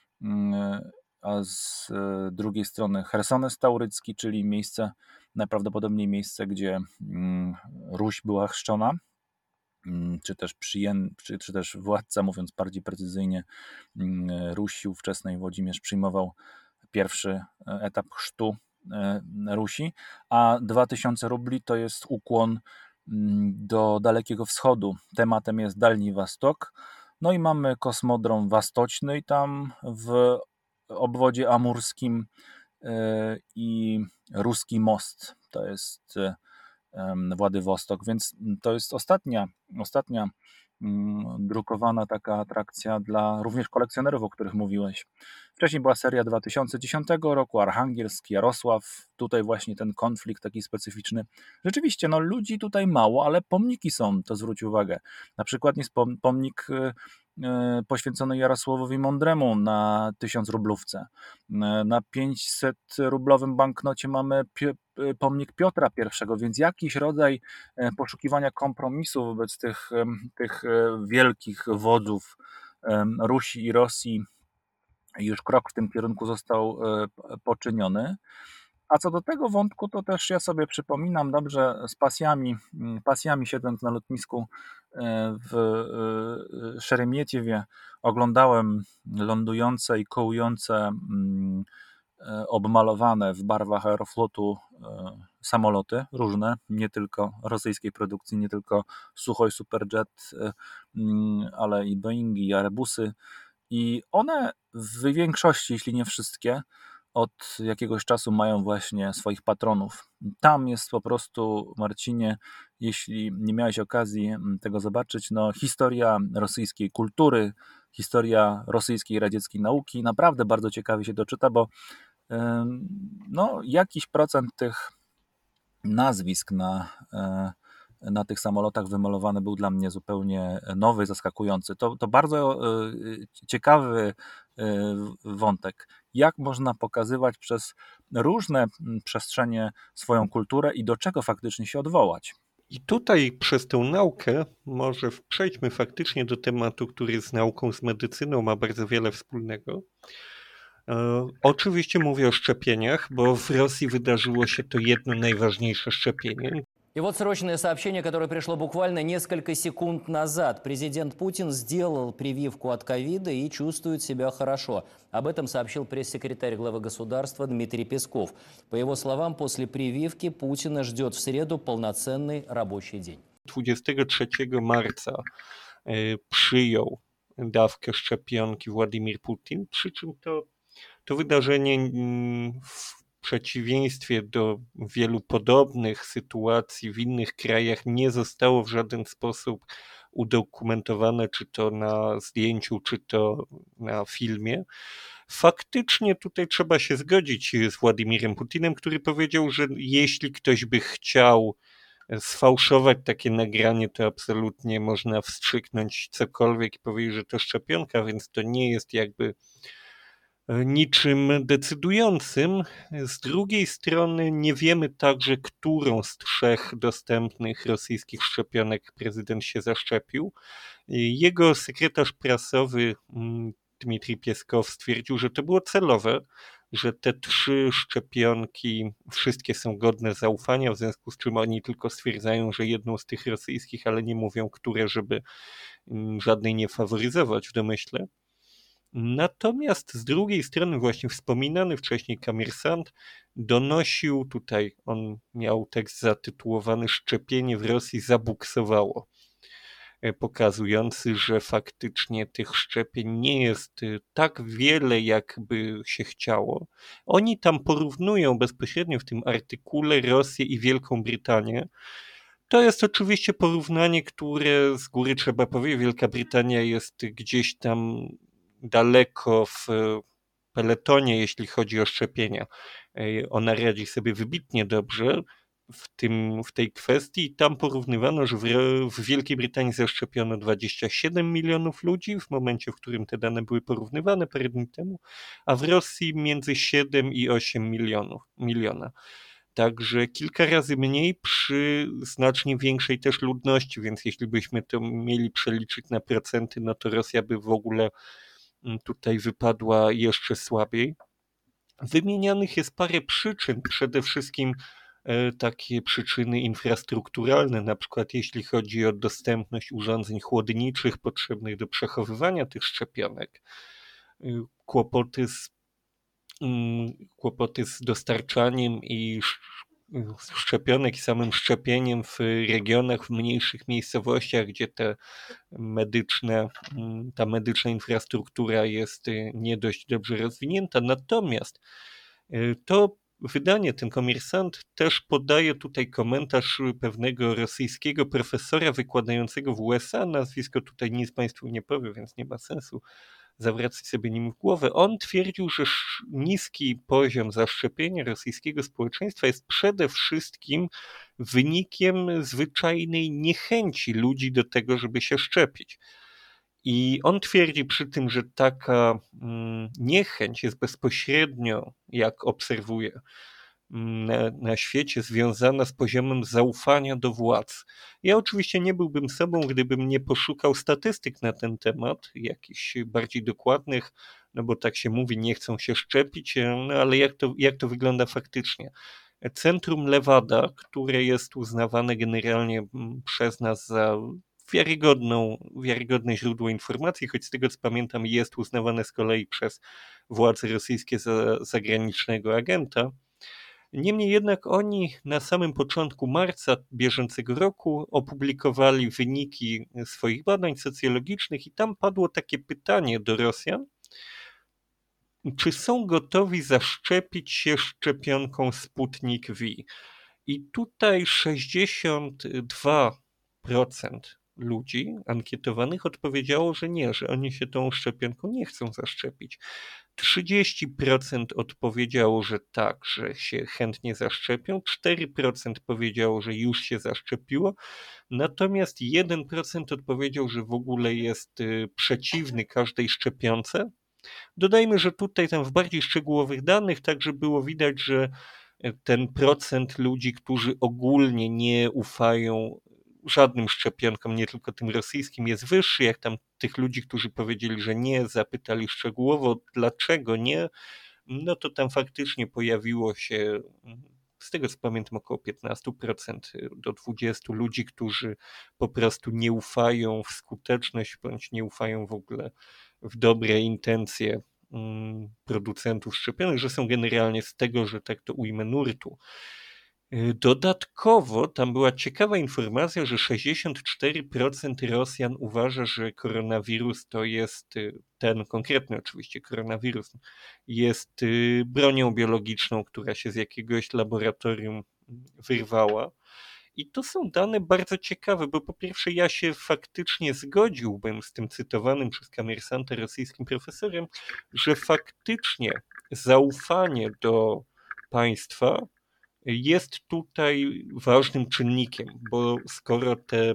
a z drugiej strony Chersones Taurycki, czyli miejsce, najprawdopodobniej miejsce, gdzie Ruś była chrzczona, czy też przyjęty, czy, czy też władca, mówiąc bardziej precyzyjnie, Rusi ówczesnej Włodzimierz przyjmował pierwszy etap chrztu Rusi, a dwa tysiące rubli to jest ukłon do Dalekiego Wschodu. Tematem jest Dalni Wastok. No i mamy kosmodrom Wastoczny i tam w obwodzie amurskim i ruski most, to jest Władywostok, więc to jest ostatnia, ostatnia drukowana taka atrakcja dla również kolekcjonerów, o których mówiłeś. Wcześniej była seria dwa tysiące dziesiątego roku, Archangielsk, Jarosław, tutaj właśnie ten konflikt taki specyficzny. Rzeczywiście, no ludzi tutaj mało, ale pomniki są, to zwróć uwagę. Na przykład jest pomnik poświęcony Jarosławowi Mądremu na tysiąc rublówce. Na pięćset rublowym banknocie mamy pomnik Piotra I, więc jakiś rodzaj poszukiwania kompromisu wobec tych, tych wielkich wodzów Rusi i Rosji, już krok w tym kierunku został poczyniony. A co do tego wątku, to też ja sobie przypominam dobrze z pasjami, pasjami siedząc na lotnisku w Szeremietiewie, oglądałem lądujące i kołujące, obmalowane w barwach Aeroflotu samoloty różne, nie tylko rosyjskiej produkcji, nie tylko Suchoj Superjet, ale i Boeingi, i Airbusy. I one w większości, jeśli nie wszystkie, od jakiegoś czasu mają właśnie swoich patronów. Tam jest po prostu, Marcinie, jeśli nie miałeś okazji tego zobaczyć, no historia rosyjskiej kultury, historia rosyjskiej radzieckiej nauki, naprawdę bardzo ciekawie się doczyta, bo no, jakiś procent tych nazwisk na, na tych samolotach wymalowany był dla mnie zupełnie nowy, zaskakujący. To, to bardzo ciekawy wątek. Jak można pokazywać przez różne przestrzenie swoją kulturę i do czego faktycznie się odwołać. I tutaj przez tę naukę może przejdźmy faktycznie do tematu, który z nauką, z medycyną ma bardzo wiele wspólnego. E, oczywiście mówię o szczepieniach, bo w Rosji wydarzyło się to jedno najważniejsze szczepienie. И вот срочное сообщение, которое пришло буквально несколько секунд назад. Президент Путин сделал прививку от ковида и чувствует себя хорошо. Об этом сообщил пресс-секретарь главы государства Дмитрий Песков. По его словам, после прививки Путина ждет в среду полноценный рабочий день. dwudziestego trzeciego marca e, przyjął dawkę szczepionki Władimir Putin, przy czym to, to wydarzenie mm, w W przeciwieństwie do wielu podobnych sytuacji w innych krajach nie zostało w żaden sposób udokumentowane, czy to na zdjęciu, czy to na filmie. Faktycznie tutaj trzeba się zgodzić z Władimirem Putinem, który powiedział, że jeśli ktoś by chciał sfałszować takie nagranie, to absolutnie można wstrzyknąć cokolwiek i powiedzieć, że to szczepionka, więc to nie jest jakby niczym decydującym. Z drugiej strony nie wiemy także, którą z trzech dostępnych rosyjskich szczepionek prezydent się zaszczepił. Jego sekretarz prasowy Dmitrij Pieskow stwierdził, że to było celowe, że te trzy szczepionki wszystkie są godne zaufania, w związku z czym oni tylko stwierdzają, że jedną z tych rosyjskich, ale nie mówią, które, żeby żadnej nie faworyzować w domyśle. Natomiast z drugiej strony właśnie wspominany wcześniej Kommersant donosił, tutaj on miał tekst zatytułowany "Szczepienie w Rosji zabuksowało", pokazujący, że faktycznie tych szczepień nie jest tak wiele, jakby się chciało. Oni tam porównują bezpośrednio w tym artykule Rosję i Wielką Brytanię. To jest oczywiście porównanie, które z góry trzeba powiedzieć, Wielka Brytania jest gdzieś tam daleko w peletonie, jeśli chodzi o szczepienia. Ona radzi sobie wybitnie dobrze w, tym, w tej kwestii. Tam porównywano, że w, w Wielkiej Brytanii zaszczepiono dwadzieścia siedem milionów ludzi w momencie, w którym te dane były porównywane parę dni temu, a w Rosji między siedem i osiem milionów, miliona. Także kilka razy mniej przy znacznie większej też ludności, więc jeśli byśmy to mieli przeliczyć na procenty, no to Rosja by w ogóle tutaj wypadła jeszcze słabiej. Wymienianych jest parę przyczyn, przede wszystkim e, takie przyczyny infrastrukturalne, na przykład jeśli chodzi o dostępność urządzeń chłodniczych potrzebnych do przechowywania tych szczepionek, e, kłopoty z, mm, kłopoty z dostarczaniem i szczepionek i samym szczepieniem w regionach, w mniejszych miejscowościach, gdzie te medyczne, ta medyczna infrastruktura jest nie dość dobrze rozwinięta. Natomiast to wydanie, ten Kommersant też podaje tutaj komentarz pewnego rosyjskiego profesora wykładającego w U S A. Nazwisko tutaj nic Państwu nie powie, więc nie ma sensu zawracać sobie nim w głowę. On twierdził, że niski poziom zaszczepienia rosyjskiego społeczeństwa jest przede wszystkim wynikiem zwyczajnej niechęci ludzi do tego, żeby się szczepić. I on twierdzi przy tym, że taka mm, niechęć jest bezpośrednio, jak obserwuje, na, na świecie związana z poziomem zaufania do władz. Ja oczywiście nie byłbym sobą, gdybym nie poszukał statystyk na ten temat, jakichś bardziej dokładnych, no bo tak się mówi, nie chcą się szczepić, no ale jak to, jak to wygląda faktycznie? Centrum Levada, które jest uznawane generalnie przez nas za wiarygodną, wiarygodne źródło informacji, choć z tego co pamiętam jest uznawane z kolei przez władze rosyjskie za zagranicznego agenta. Niemniej jednak oni na samym początku marca bieżącego roku opublikowali wyniki swoich badań socjologicznych i tam padło takie pytanie do Rosjan, czy są gotowi zaszczepić się szczepionką Sputnik V? I tutaj sześćdziesiąt dwa procent ludzi ankietowanych odpowiedziało, że nie, że oni się tą szczepionką nie chcą zaszczepić. trzydzieści procent odpowiedziało, że tak, że się chętnie zaszczepią, cztery procent powiedziało, że już się zaszczepiło, natomiast jeden procent odpowiedział, że w ogóle jest przeciwny każdej szczepionce. Dodajmy, że tutaj tam w bardziej szczegółowych danych także było widać, że ten procent ludzi, którzy ogólnie nie ufają żadnym szczepionkom, nie tylko tym rosyjskim, jest wyższy, jak tam tych ludzi, którzy powiedzieli, że nie, zapytali szczegółowo, dlaczego nie, no to tam faktycznie pojawiło się, z tego co pamiętam, około piętnaście procent do dwudziestu procent ludzi, którzy po prostu nie ufają w skuteczność, bądź nie ufają w ogóle w dobre intencje producentów szczepionek, że są generalnie z tego, że tak to ujmę, nurtu. Dodatkowo tam była ciekawa informacja, że sześćdziesiąt cztery procent Rosjan uważa, że koronawirus to jest, ten konkretny oczywiście koronawirus, jest bronią biologiczną, która się z jakiegoś laboratorium wyrwała. I to są dane bardzo ciekawe, bo po pierwsze ja się faktycznie zgodziłbym z tym cytowanym przez komersanta rosyjskim profesorem, że faktycznie zaufanie do państwa jest tutaj ważnym czynnikiem, bo skoro te,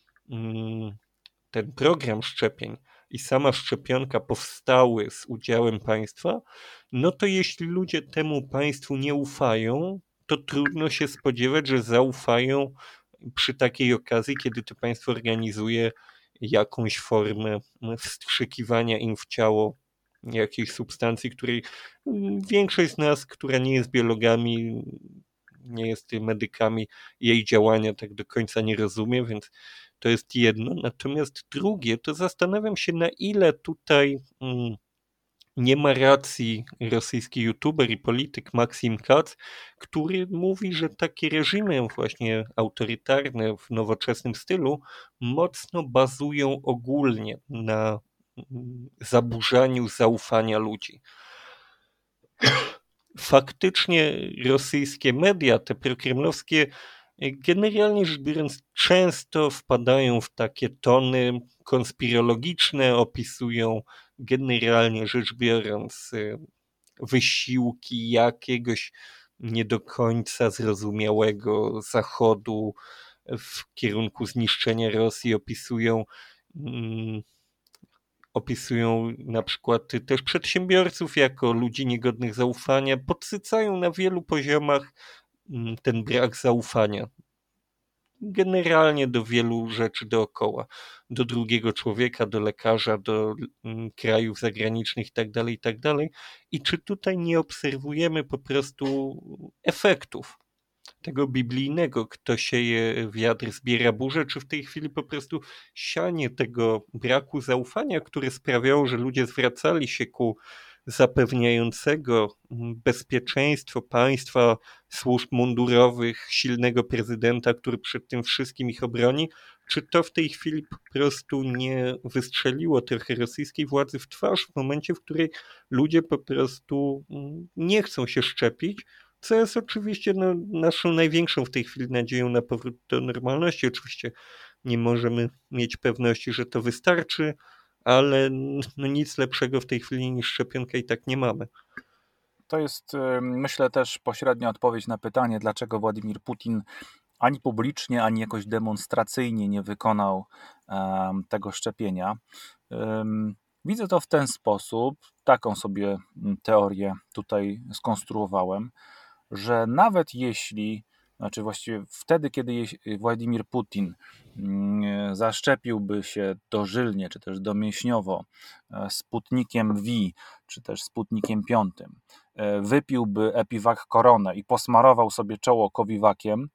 ten program szczepień i sama szczepionka powstały z udziałem państwa, no to jeśli ludzie temu państwu nie ufają, to trudno się spodziewać, że zaufają przy takiej okazji, kiedy to państwo organizuje jakąś formę wstrzykiwania im w ciało jakiejś substancji, której większość z nas, która nie jest biologami, nie jest medykami, jej działania tak do końca nie rozumie, więc to jest jedno. Natomiast drugie, to zastanawiam się, na ile tutaj mm, nie ma racji rosyjski youtuber i polityk Maksim Katz, który mówi, że takie reżimy właśnie autorytarne w nowoczesnym stylu mocno bazują ogólnie na zaburzaniu zaufania ludzi. Faktycznie rosyjskie media, te prokremlowskie, generalnie rzecz biorąc często wpadają w takie tony konspirologiczne, opisują generalnie rzecz biorąc wysiłki jakiegoś nie do końca zrozumiałego Zachodu w kierunku zniszczenia Rosji, opisują mm, opisują na przykład też przedsiębiorców jako ludzi niegodnych zaufania, podsycają na wielu poziomach ten brak zaufania. Generalnie do wielu rzeczy dookoła. Do drugiego człowieka, do lekarza, do krajów zagranicznych itd., itd. I czy tutaj nie obserwujemy po prostu efektów tego biblijnego, kto sieje wiatr, zbiera burzę, czy w tej chwili po prostu sianie tego braku zaufania, które sprawiało, że ludzie zwracali się ku zapewniającego bezpieczeństwo państwa, służb mundurowych, silnego prezydenta, który przed tym wszystkim ich obroni, czy to w tej chwili po prostu nie wystrzeliło trochę rosyjskiej władzy w twarz w momencie, w której ludzie po prostu nie chcą się szczepić, co jest oczywiście no, naszą największą w tej chwili nadzieją na powrót do normalności. Oczywiście nie możemy mieć pewności, że to wystarczy, ale no, nic lepszego w tej chwili niż szczepionka i tak nie mamy. To jest, myślę, też pośrednia odpowiedź na pytanie, dlaczego Władimir Putin ani publicznie, ani jakoś demonstracyjnie nie wykonał um, tego szczepienia. Um, widzę to w ten sposób, taką sobie teorię tutaj skonstruowałem, że nawet jeśli, znaczy właściwie wtedy, kiedy Władimir Putin zaszczepiłby się dożylnie, czy też domięśniowo Sputnikiem V, czy też Sputnikiem pięć, wypiłby Epivac Koronę i posmarował sobie czoło Covivakiem,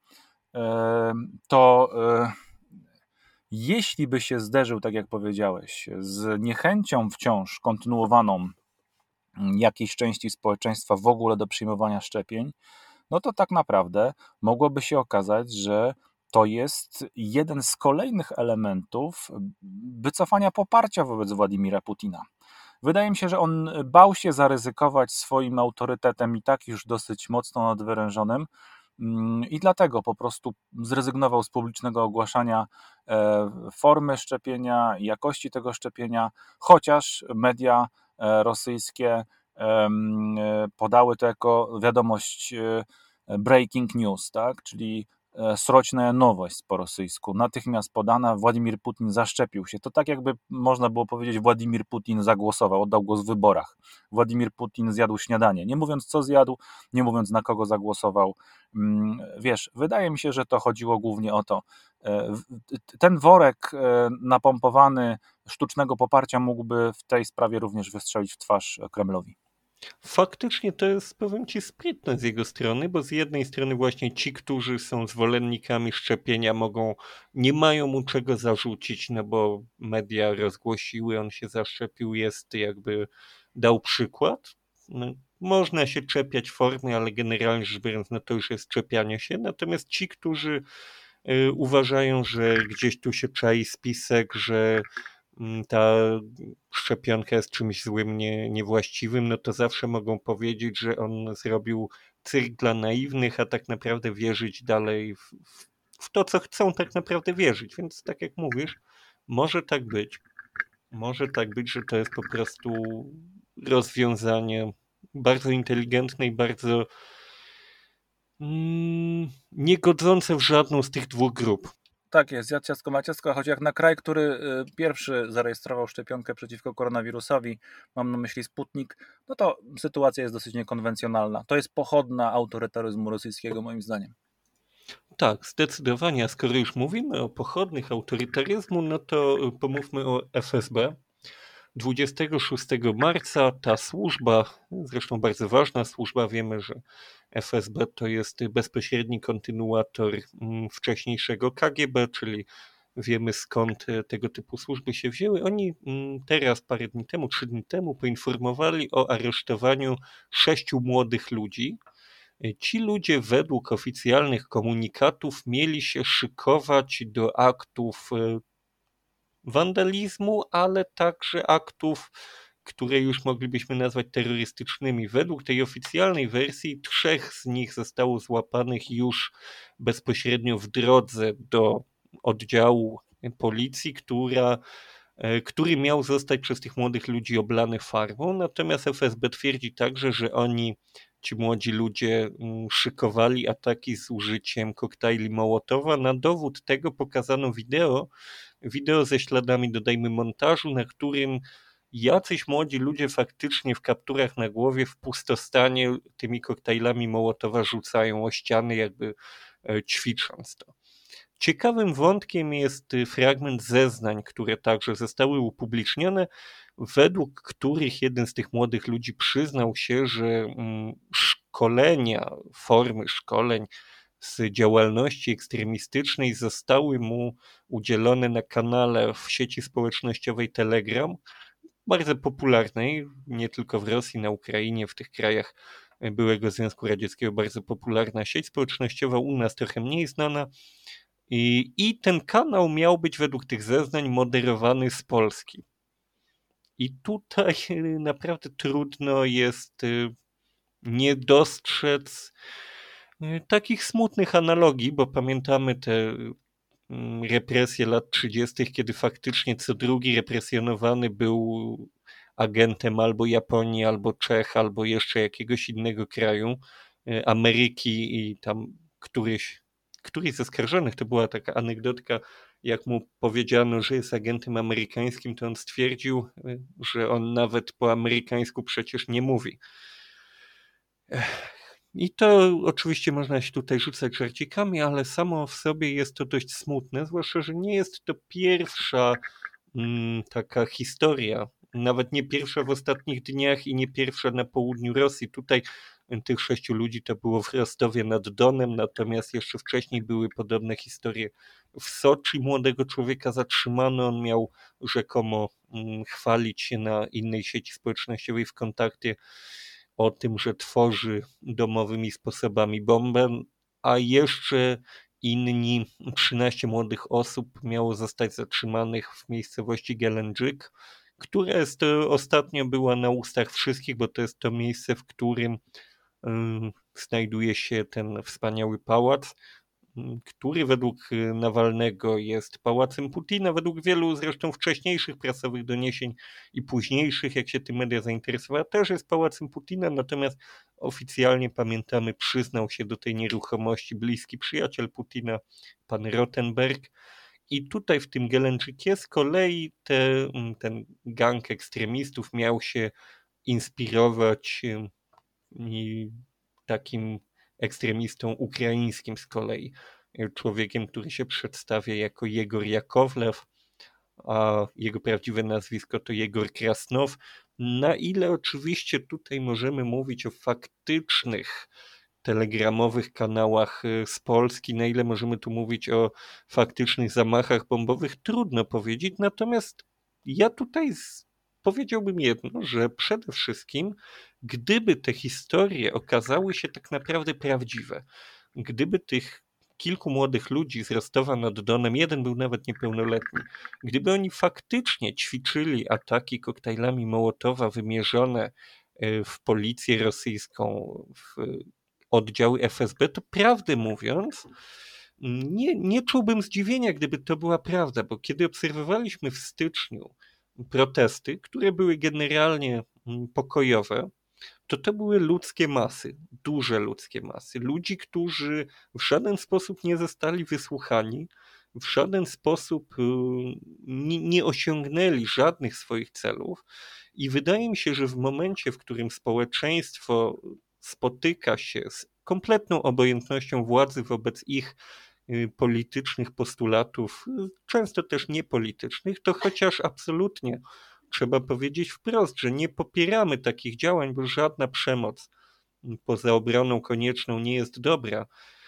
to jeśli by się zderzył, tak jak powiedziałeś, z niechęcią wciąż kontynuowaną jakiejś części społeczeństwa w ogóle do przyjmowania szczepień, no to tak naprawdę mogłoby się okazać, że to jest jeden z kolejnych elementów wycofania poparcia wobec Władimira Putina. Wydaje mi się, że on bał się zaryzykować swoim autorytetem i tak już dosyć mocno nadwyrężonym i dlatego po prostu zrezygnował z publicznego ogłaszania formy szczepienia, jakości tego szczepienia, chociaż media rosyjskie podały to jako wiadomość breaking news, tak? Czyli sroczna nowość po rosyjsku, natychmiast podana, Władimir Putin zaszczepił się. To tak jakby można było powiedzieć, Władimir Putin zagłosował, oddał głos w wyborach. Władimir Putin zjadł śniadanie, nie mówiąc co zjadł, nie mówiąc na kogo zagłosował. Wiesz, wydaje mi się, że to chodziło głównie o to. Ten worek napompowany sztucznego poparcia mógłby w tej sprawie również wystrzelić w twarz Kremlowi. Faktycznie to jest, powiem ci, sprytne z jego strony, bo z jednej strony właśnie ci, którzy są zwolennikami szczepienia, mogą, nie mają mu czego zarzucić, no bo media rozgłosiły, on się zaszczepił, jest jakby dał przykład. No, można się czepiać formy, ale generalnie rzecz biorąc, no to już jest czepianie się. Natomiast ci, którzy y, uważają, że gdzieś tu się czai spisek, że ta szczepionka jest czymś złym, nie, niewłaściwym, no to zawsze mogą powiedzieć, że on zrobił cyrk dla naiwnych, a tak naprawdę wierzyć dalej w, w to, co chcą tak naprawdę wierzyć. Więc tak jak mówisz, może tak być. Może tak być, że to jest po prostu rozwiązanie bardzo inteligentne i bardzo mm, niegodzące w żadną z tych dwóch grup. Tak jest, ja ciastko ma ciastko, choć jak na kraj, który pierwszy zarejestrował szczepionkę przeciwko koronawirusowi, mam na myśli Sputnik, no to sytuacja jest dosyć niekonwencjonalna. To jest pochodna autorytaryzmu rosyjskiego, moim zdaniem. Tak, zdecydowanie. A skoro już mówimy o pochodnych autorytaryzmu, no to pomówmy o F S B. dwudziestego szóstego marca ta służba, zresztą bardzo ważna służba, wiemy, że F S B to jest bezpośredni kontynuator wcześniejszego K G B, czyli wiemy skąd tego typu służby się wzięły. Oni teraz, parę dni temu, trzy dni temu poinformowali o aresztowaniu sześciu młodych ludzi. Ci ludzie według oficjalnych komunikatów mieli się szykować do aktów wandalizmu, ale także aktów, które już moglibyśmy nazwać terrorystycznymi. Według tej oficjalnej wersji trzech z nich zostało złapanych już bezpośrednio w drodze do oddziału policji, która, który miał zostać przez tych młodych ludzi oblany farbą. Natomiast F S B twierdzi także, że oni, ci młodzi ludzie, szykowali ataki z użyciem koktajli Mołotowa. Na dowód tego pokazano wideo, wideo ze śladami, dodajmy, montażu, na którym jacyś młodzi ludzie faktycznie w kapturach na głowie w pustostanie tymi koktajlami Mołotowa rzucają o ściany, jakby ćwicząc to. Ciekawym wątkiem jest fragment zeznań, które także zostały upublicznione, według których jeden z tych młodych ludzi przyznał się, że szkolenia, formy szkoleń z działalności ekstremistycznej zostały mu udzielone na kanale w sieci społecznościowej Telegram, bardzo popularnej, nie tylko w Rosji, na Ukrainie, w tych krajach byłego Związku Radzieckiego, bardzo popularna sieć społecznościowa, u nas trochę mniej znana. I, I ten kanał miał być według tych zeznań moderowany z Polski. I tutaj naprawdę trudno jest nie dostrzec takich smutnych analogii, bo pamiętamy te represje lat trzydziestych, kiedy faktycznie co drugi represjonowany był agentem albo Japonii, albo Czech, albo jeszcze jakiegoś innego kraju, Ameryki, i tam któryś, któryś z oskarżonych, to była taka anegdotka, jak mu powiedziano, że jest agentem amerykańskim, to on stwierdził, że on nawet po amerykańsku przecież nie mówi. I to oczywiście można się tutaj rzucać żarcikami, ale samo w sobie jest to dość smutne, zwłaszcza, że nie jest to pierwsza mm, taka historia, nawet nie pierwsza w ostatnich dniach i nie pierwsza na południu Rosji. Tutaj tych sześciu ludzi to było w Rostowie nad Donem, natomiast jeszcze wcześniej były podobne historie w Soczi. Młodego człowieka zatrzymano, on miał rzekomo mm, chwalić się na innej sieci społecznościowej w Kontakcie o tym, że tworzy domowymi sposobami bombę, a jeszcze inni, trzynaście młodych osób miało zostać zatrzymanych w miejscowości Gelendżyk, która jest ostatnio była na ustach wszystkich, bo to jest to miejsce, w którym um, znajduje się ten wspaniały pałac, który według Nawalnego jest pałacem Putina, według wielu zresztą wcześniejszych prasowych doniesień i późniejszych, jak się tym media zainteresowały, też jest pałacem Putina, natomiast oficjalnie, pamiętamy, przyznał się do tej nieruchomości bliski przyjaciel Putina, pan Rottenberg. I tutaj w tym Gelendżykie z kolei te, ten gang ekstremistów miał się inspirować i takim ekstremistą ukraińskim z kolei, człowiekiem, który się przedstawia jako Jegor Jakowlew, a jego prawdziwe nazwisko to Jegor Krasnow. Na ile oczywiście tutaj możemy mówić o faktycznych telegramowych kanałach z Polski, na ile możemy tu mówić o faktycznych zamachach bombowych, trudno powiedzieć, natomiast ja tutaj z powiedziałbym jedno, że przede wszystkim, gdyby te historie okazały się tak naprawdę prawdziwe, gdyby tych kilku młodych ludzi z Rostowa nad Donem, jeden był nawet niepełnoletni, gdyby oni faktycznie ćwiczyli ataki koktajlami Mołotowa wymierzone w policję rosyjską, w oddziały F S B, to prawdę mówiąc, nie, nie czułbym zdziwienia, gdyby to była prawda, bo kiedy obserwowaliśmy w styczniu protesty, które były generalnie pokojowe, to to były ludzkie masy, duże ludzkie masy, ludzi, którzy w żaden sposób nie zostali wysłuchani, w żaden sposób nie, nie osiągnęli żadnych swoich celów i wydaje mi się, że w momencie, w którym społeczeństwo spotyka się z kompletną obojętnością władzy wobec ich politycznych postulatów, często też niepolitycznych, to chociaż absolutnie trzeba powiedzieć wprost, że nie popieramy takich działań, bo żadna przemoc poza obroną konieczną nie jest dobra.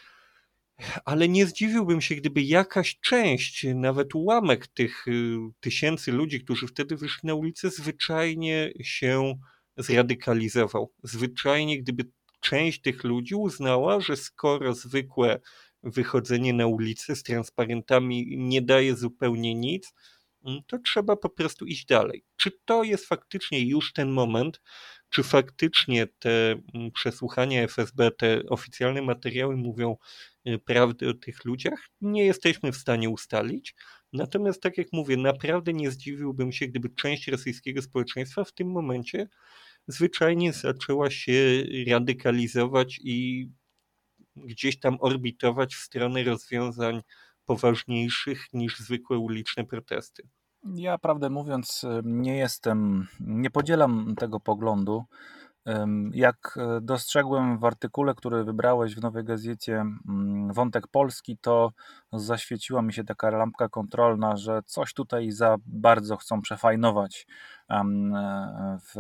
Ale nie zdziwiłbym się, gdyby jakaś część, nawet ułamek tych tysięcy ludzi, którzy wtedy wyszli na ulicę, zwyczajnie się zradykalizował. Zwyczajnie, gdyby część tych ludzi uznała, że skoro zwykłe wychodzenie na ulicę z transparentami nie daje zupełnie nic, to trzeba po prostu iść dalej. Czy to jest faktycznie już ten moment, czy faktycznie te przesłuchania F S B, te oficjalne materiały mówią prawdę o tych ludziach? Nie jesteśmy w stanie ustalić. Natomiast tak jak mówię, naprawdę nie zdziwiłbym się, gdyby część rosyjskiego społeczeństwa w tym momencie zwyczajnie zaczęła się radykalizować i gdzieś tam orbitować w stronę rozwiązań poważniejszych niż zwykłe uliczne protesty. Ja, prawdę mówiąc, nie jestem, nie podzielam tego poglądu. Jak dostrzegłem w artykule, który wybrałeś w Nowej Gazecie, wątek polski, to zaświeciła mi się taka lampka kontrolna, że coś tutaj za bardzo chcą przefajnować w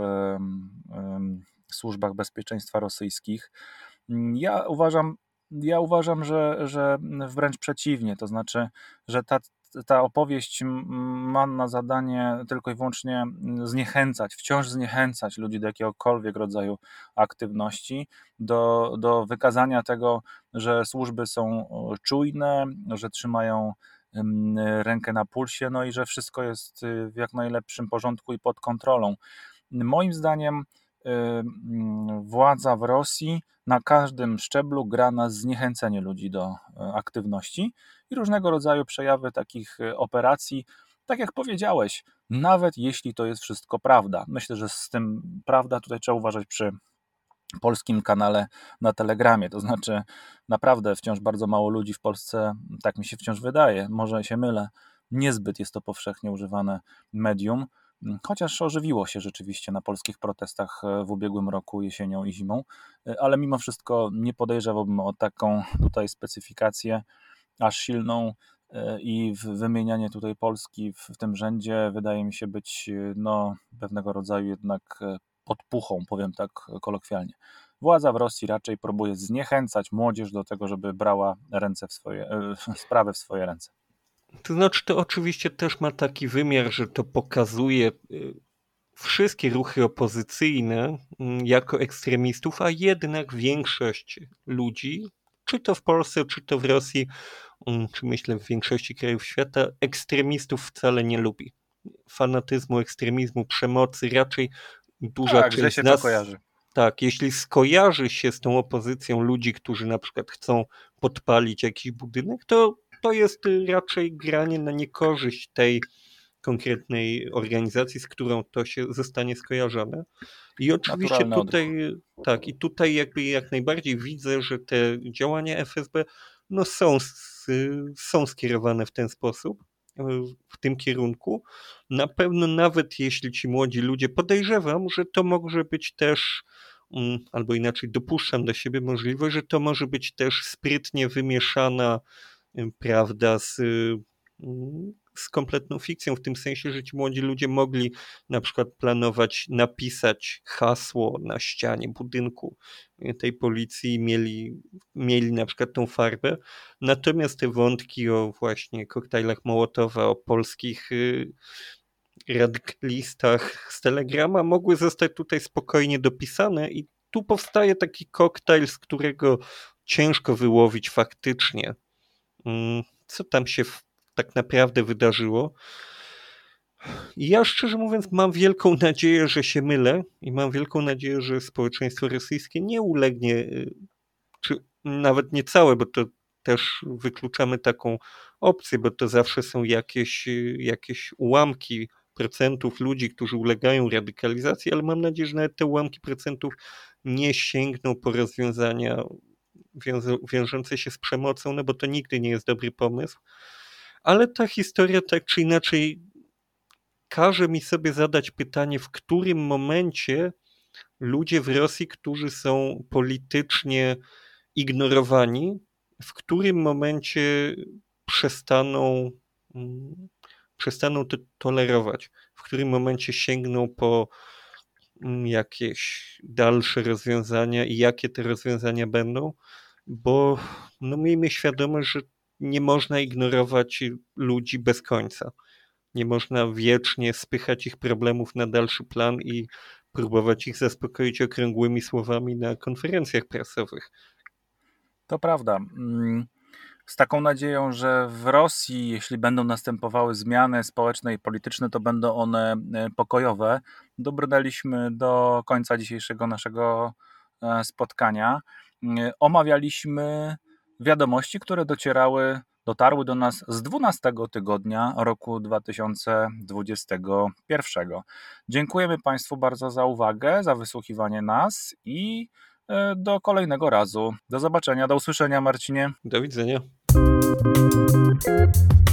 służbach bezpieczeństwa rosyjskich. Ja uważam, ja uważam, że, że wręcz przeciwnie, to znaczy, że ta ta opowieść ma na zadanie tylko i wyłącznie zniechęcać, wciąż zniechęcać ludzi do jakiegokolwiek rodzaju aktywności, do, do wykazania tego, że służby są czujne, że trzymają rękę na pulsie, no i że wszystko jest w jak najlepszym porządku i pod kontrolą. Moim zdaniem władza w Rosji na każdym szczeblu gra na zniechęcenie ludzi do aktywności i różnego rodzaju przejawy takich operacji, tak jak powiedziałeś, nawet jeśli to jest wszystko prawda. Myślę, że z tym prawda tutaj trzeba uważać przy polskim kanale na Telegramie, to znaczy naprawdę wciąż bardzo mało ludzi w Polsce, tak mi się wciąż wydaje, może się mylę, niezbyt jest to powszechnie używane medium, chociaż ożywiło się rzeczywiście na polskich protestach w ubiegłym roku jesienią i zimą, ale mimo wszystko nie podejrzewałbym o taką tutaj specyfikację aż silną i wymienianie tutaj Polski w, w tym rzędzie wydaje mi się być no, pewnego rodzaju jednak podpuchą, powiem tak kolokwialnie. Władza w Rosji raczej próbuje zniechęcać młodzież do tego, żeby brała ręce w swoje, sprawy w swoje ręce. To znaczy, to oczywiście też ma taki wymiar, że to pokazuje wszystkie ruchy opozycyjne jako ekstremistów, a jednak większość ludzi, czy to w Polsce, czy to w Rosji, czy myślę w większości krajów świata, ekstremistów wcale nie lubi. Fanatyzmu, ekstremizmu, przemocy, raczej duża tak, część się z nas... to kojarzy. Tak, jeśli skojarzy się z tą opozycją ludzi, którzy na przykład chcą podpalić jakiś budynek, to to jest raczej granie na niekorzyść tej konkretnej organizacji, z którą to się zostanie skojarzone. I oczywiście Naturalny tutaj, odruch. tak, i tutaj jakby jak najbardziej widzę, że te działania F S B no są, są skierowane w ten sposób, w tym kierunku. Na pewno nawet jeśli ci młodzi ludzie, podejrzewam, że to może być też, albo inaczej dopuszczam do siebie możliwość, że to może być też sprytnie wymieszana prawda z, z kompletną fikcją, w tym sensie, że ci młodzi ludzie mogli na przykład planować napisać hasło na ścianie budynku tej policji, mieli, mieli na przykład tą farbę, natomiast te wątki o właśnie koktajlach Mołotowa, o polskich radykalistach z Telegrama mogły zostać tutaj spokojnie dopisane i tu powstaje taki koktajl, z którego ciężko wyłowić faktycznie, co tam się tak naprawdę wydarzyło. I ja szczerze mówiąc mam wielką nadzieję, że się mylę i mam wielką nadzieję, że społeczeństwo rosyjskie nie ulegnie, czy nawet nie całe, bo to też wykluczamy taką opcję, bo to zawsze są jakieś, jakieś ułamki procentów ludzi, którzy ulegają radykalizacji, ale mam nadzieję, że nawet te ułamki procentów nie sięgną po rozwiązania wiążące się z przemocą, no bo to nigdy nie jest dobry pomysł. Ale ta historia tak czy inaczej każe mi sobie zadać pytanie, w którym momencie ludzie w Rosji, którzy są politycznie ignorowani, w którym momencie przestaną, przestaną to tolerować, w którym momencie sięgną po jakieś dalsze rozwiązania i jakie te rozwiązania będą, bo no miejmy świadomość, że nie można ignorować ludzi bez końca. Nie można wiecznie spychać ich problemów na dalszy plan i próbować ich zaspokoić okrągłymi słowami na konferencjach prasowych. To prawda. Z taką nadzieją, że w Rosji, jeśli będą następowały zmiany społeczne i polityczne, to będą one pokojowe. Dobrnęliśmy do końca dzisiejszego naszego spotkania. Omawialiśmy wiadomości, które docierały, dotarły do nas z dwunastego tygodnia roku dwa tysiące dwudziestego pierwszego. Dziękujemy Państwu bardzo za uwagę, za wysłuchiwanie nas i do kolejnego razu. Do zobaczenia, do usłyszenia, Marcinie. Do widzenia.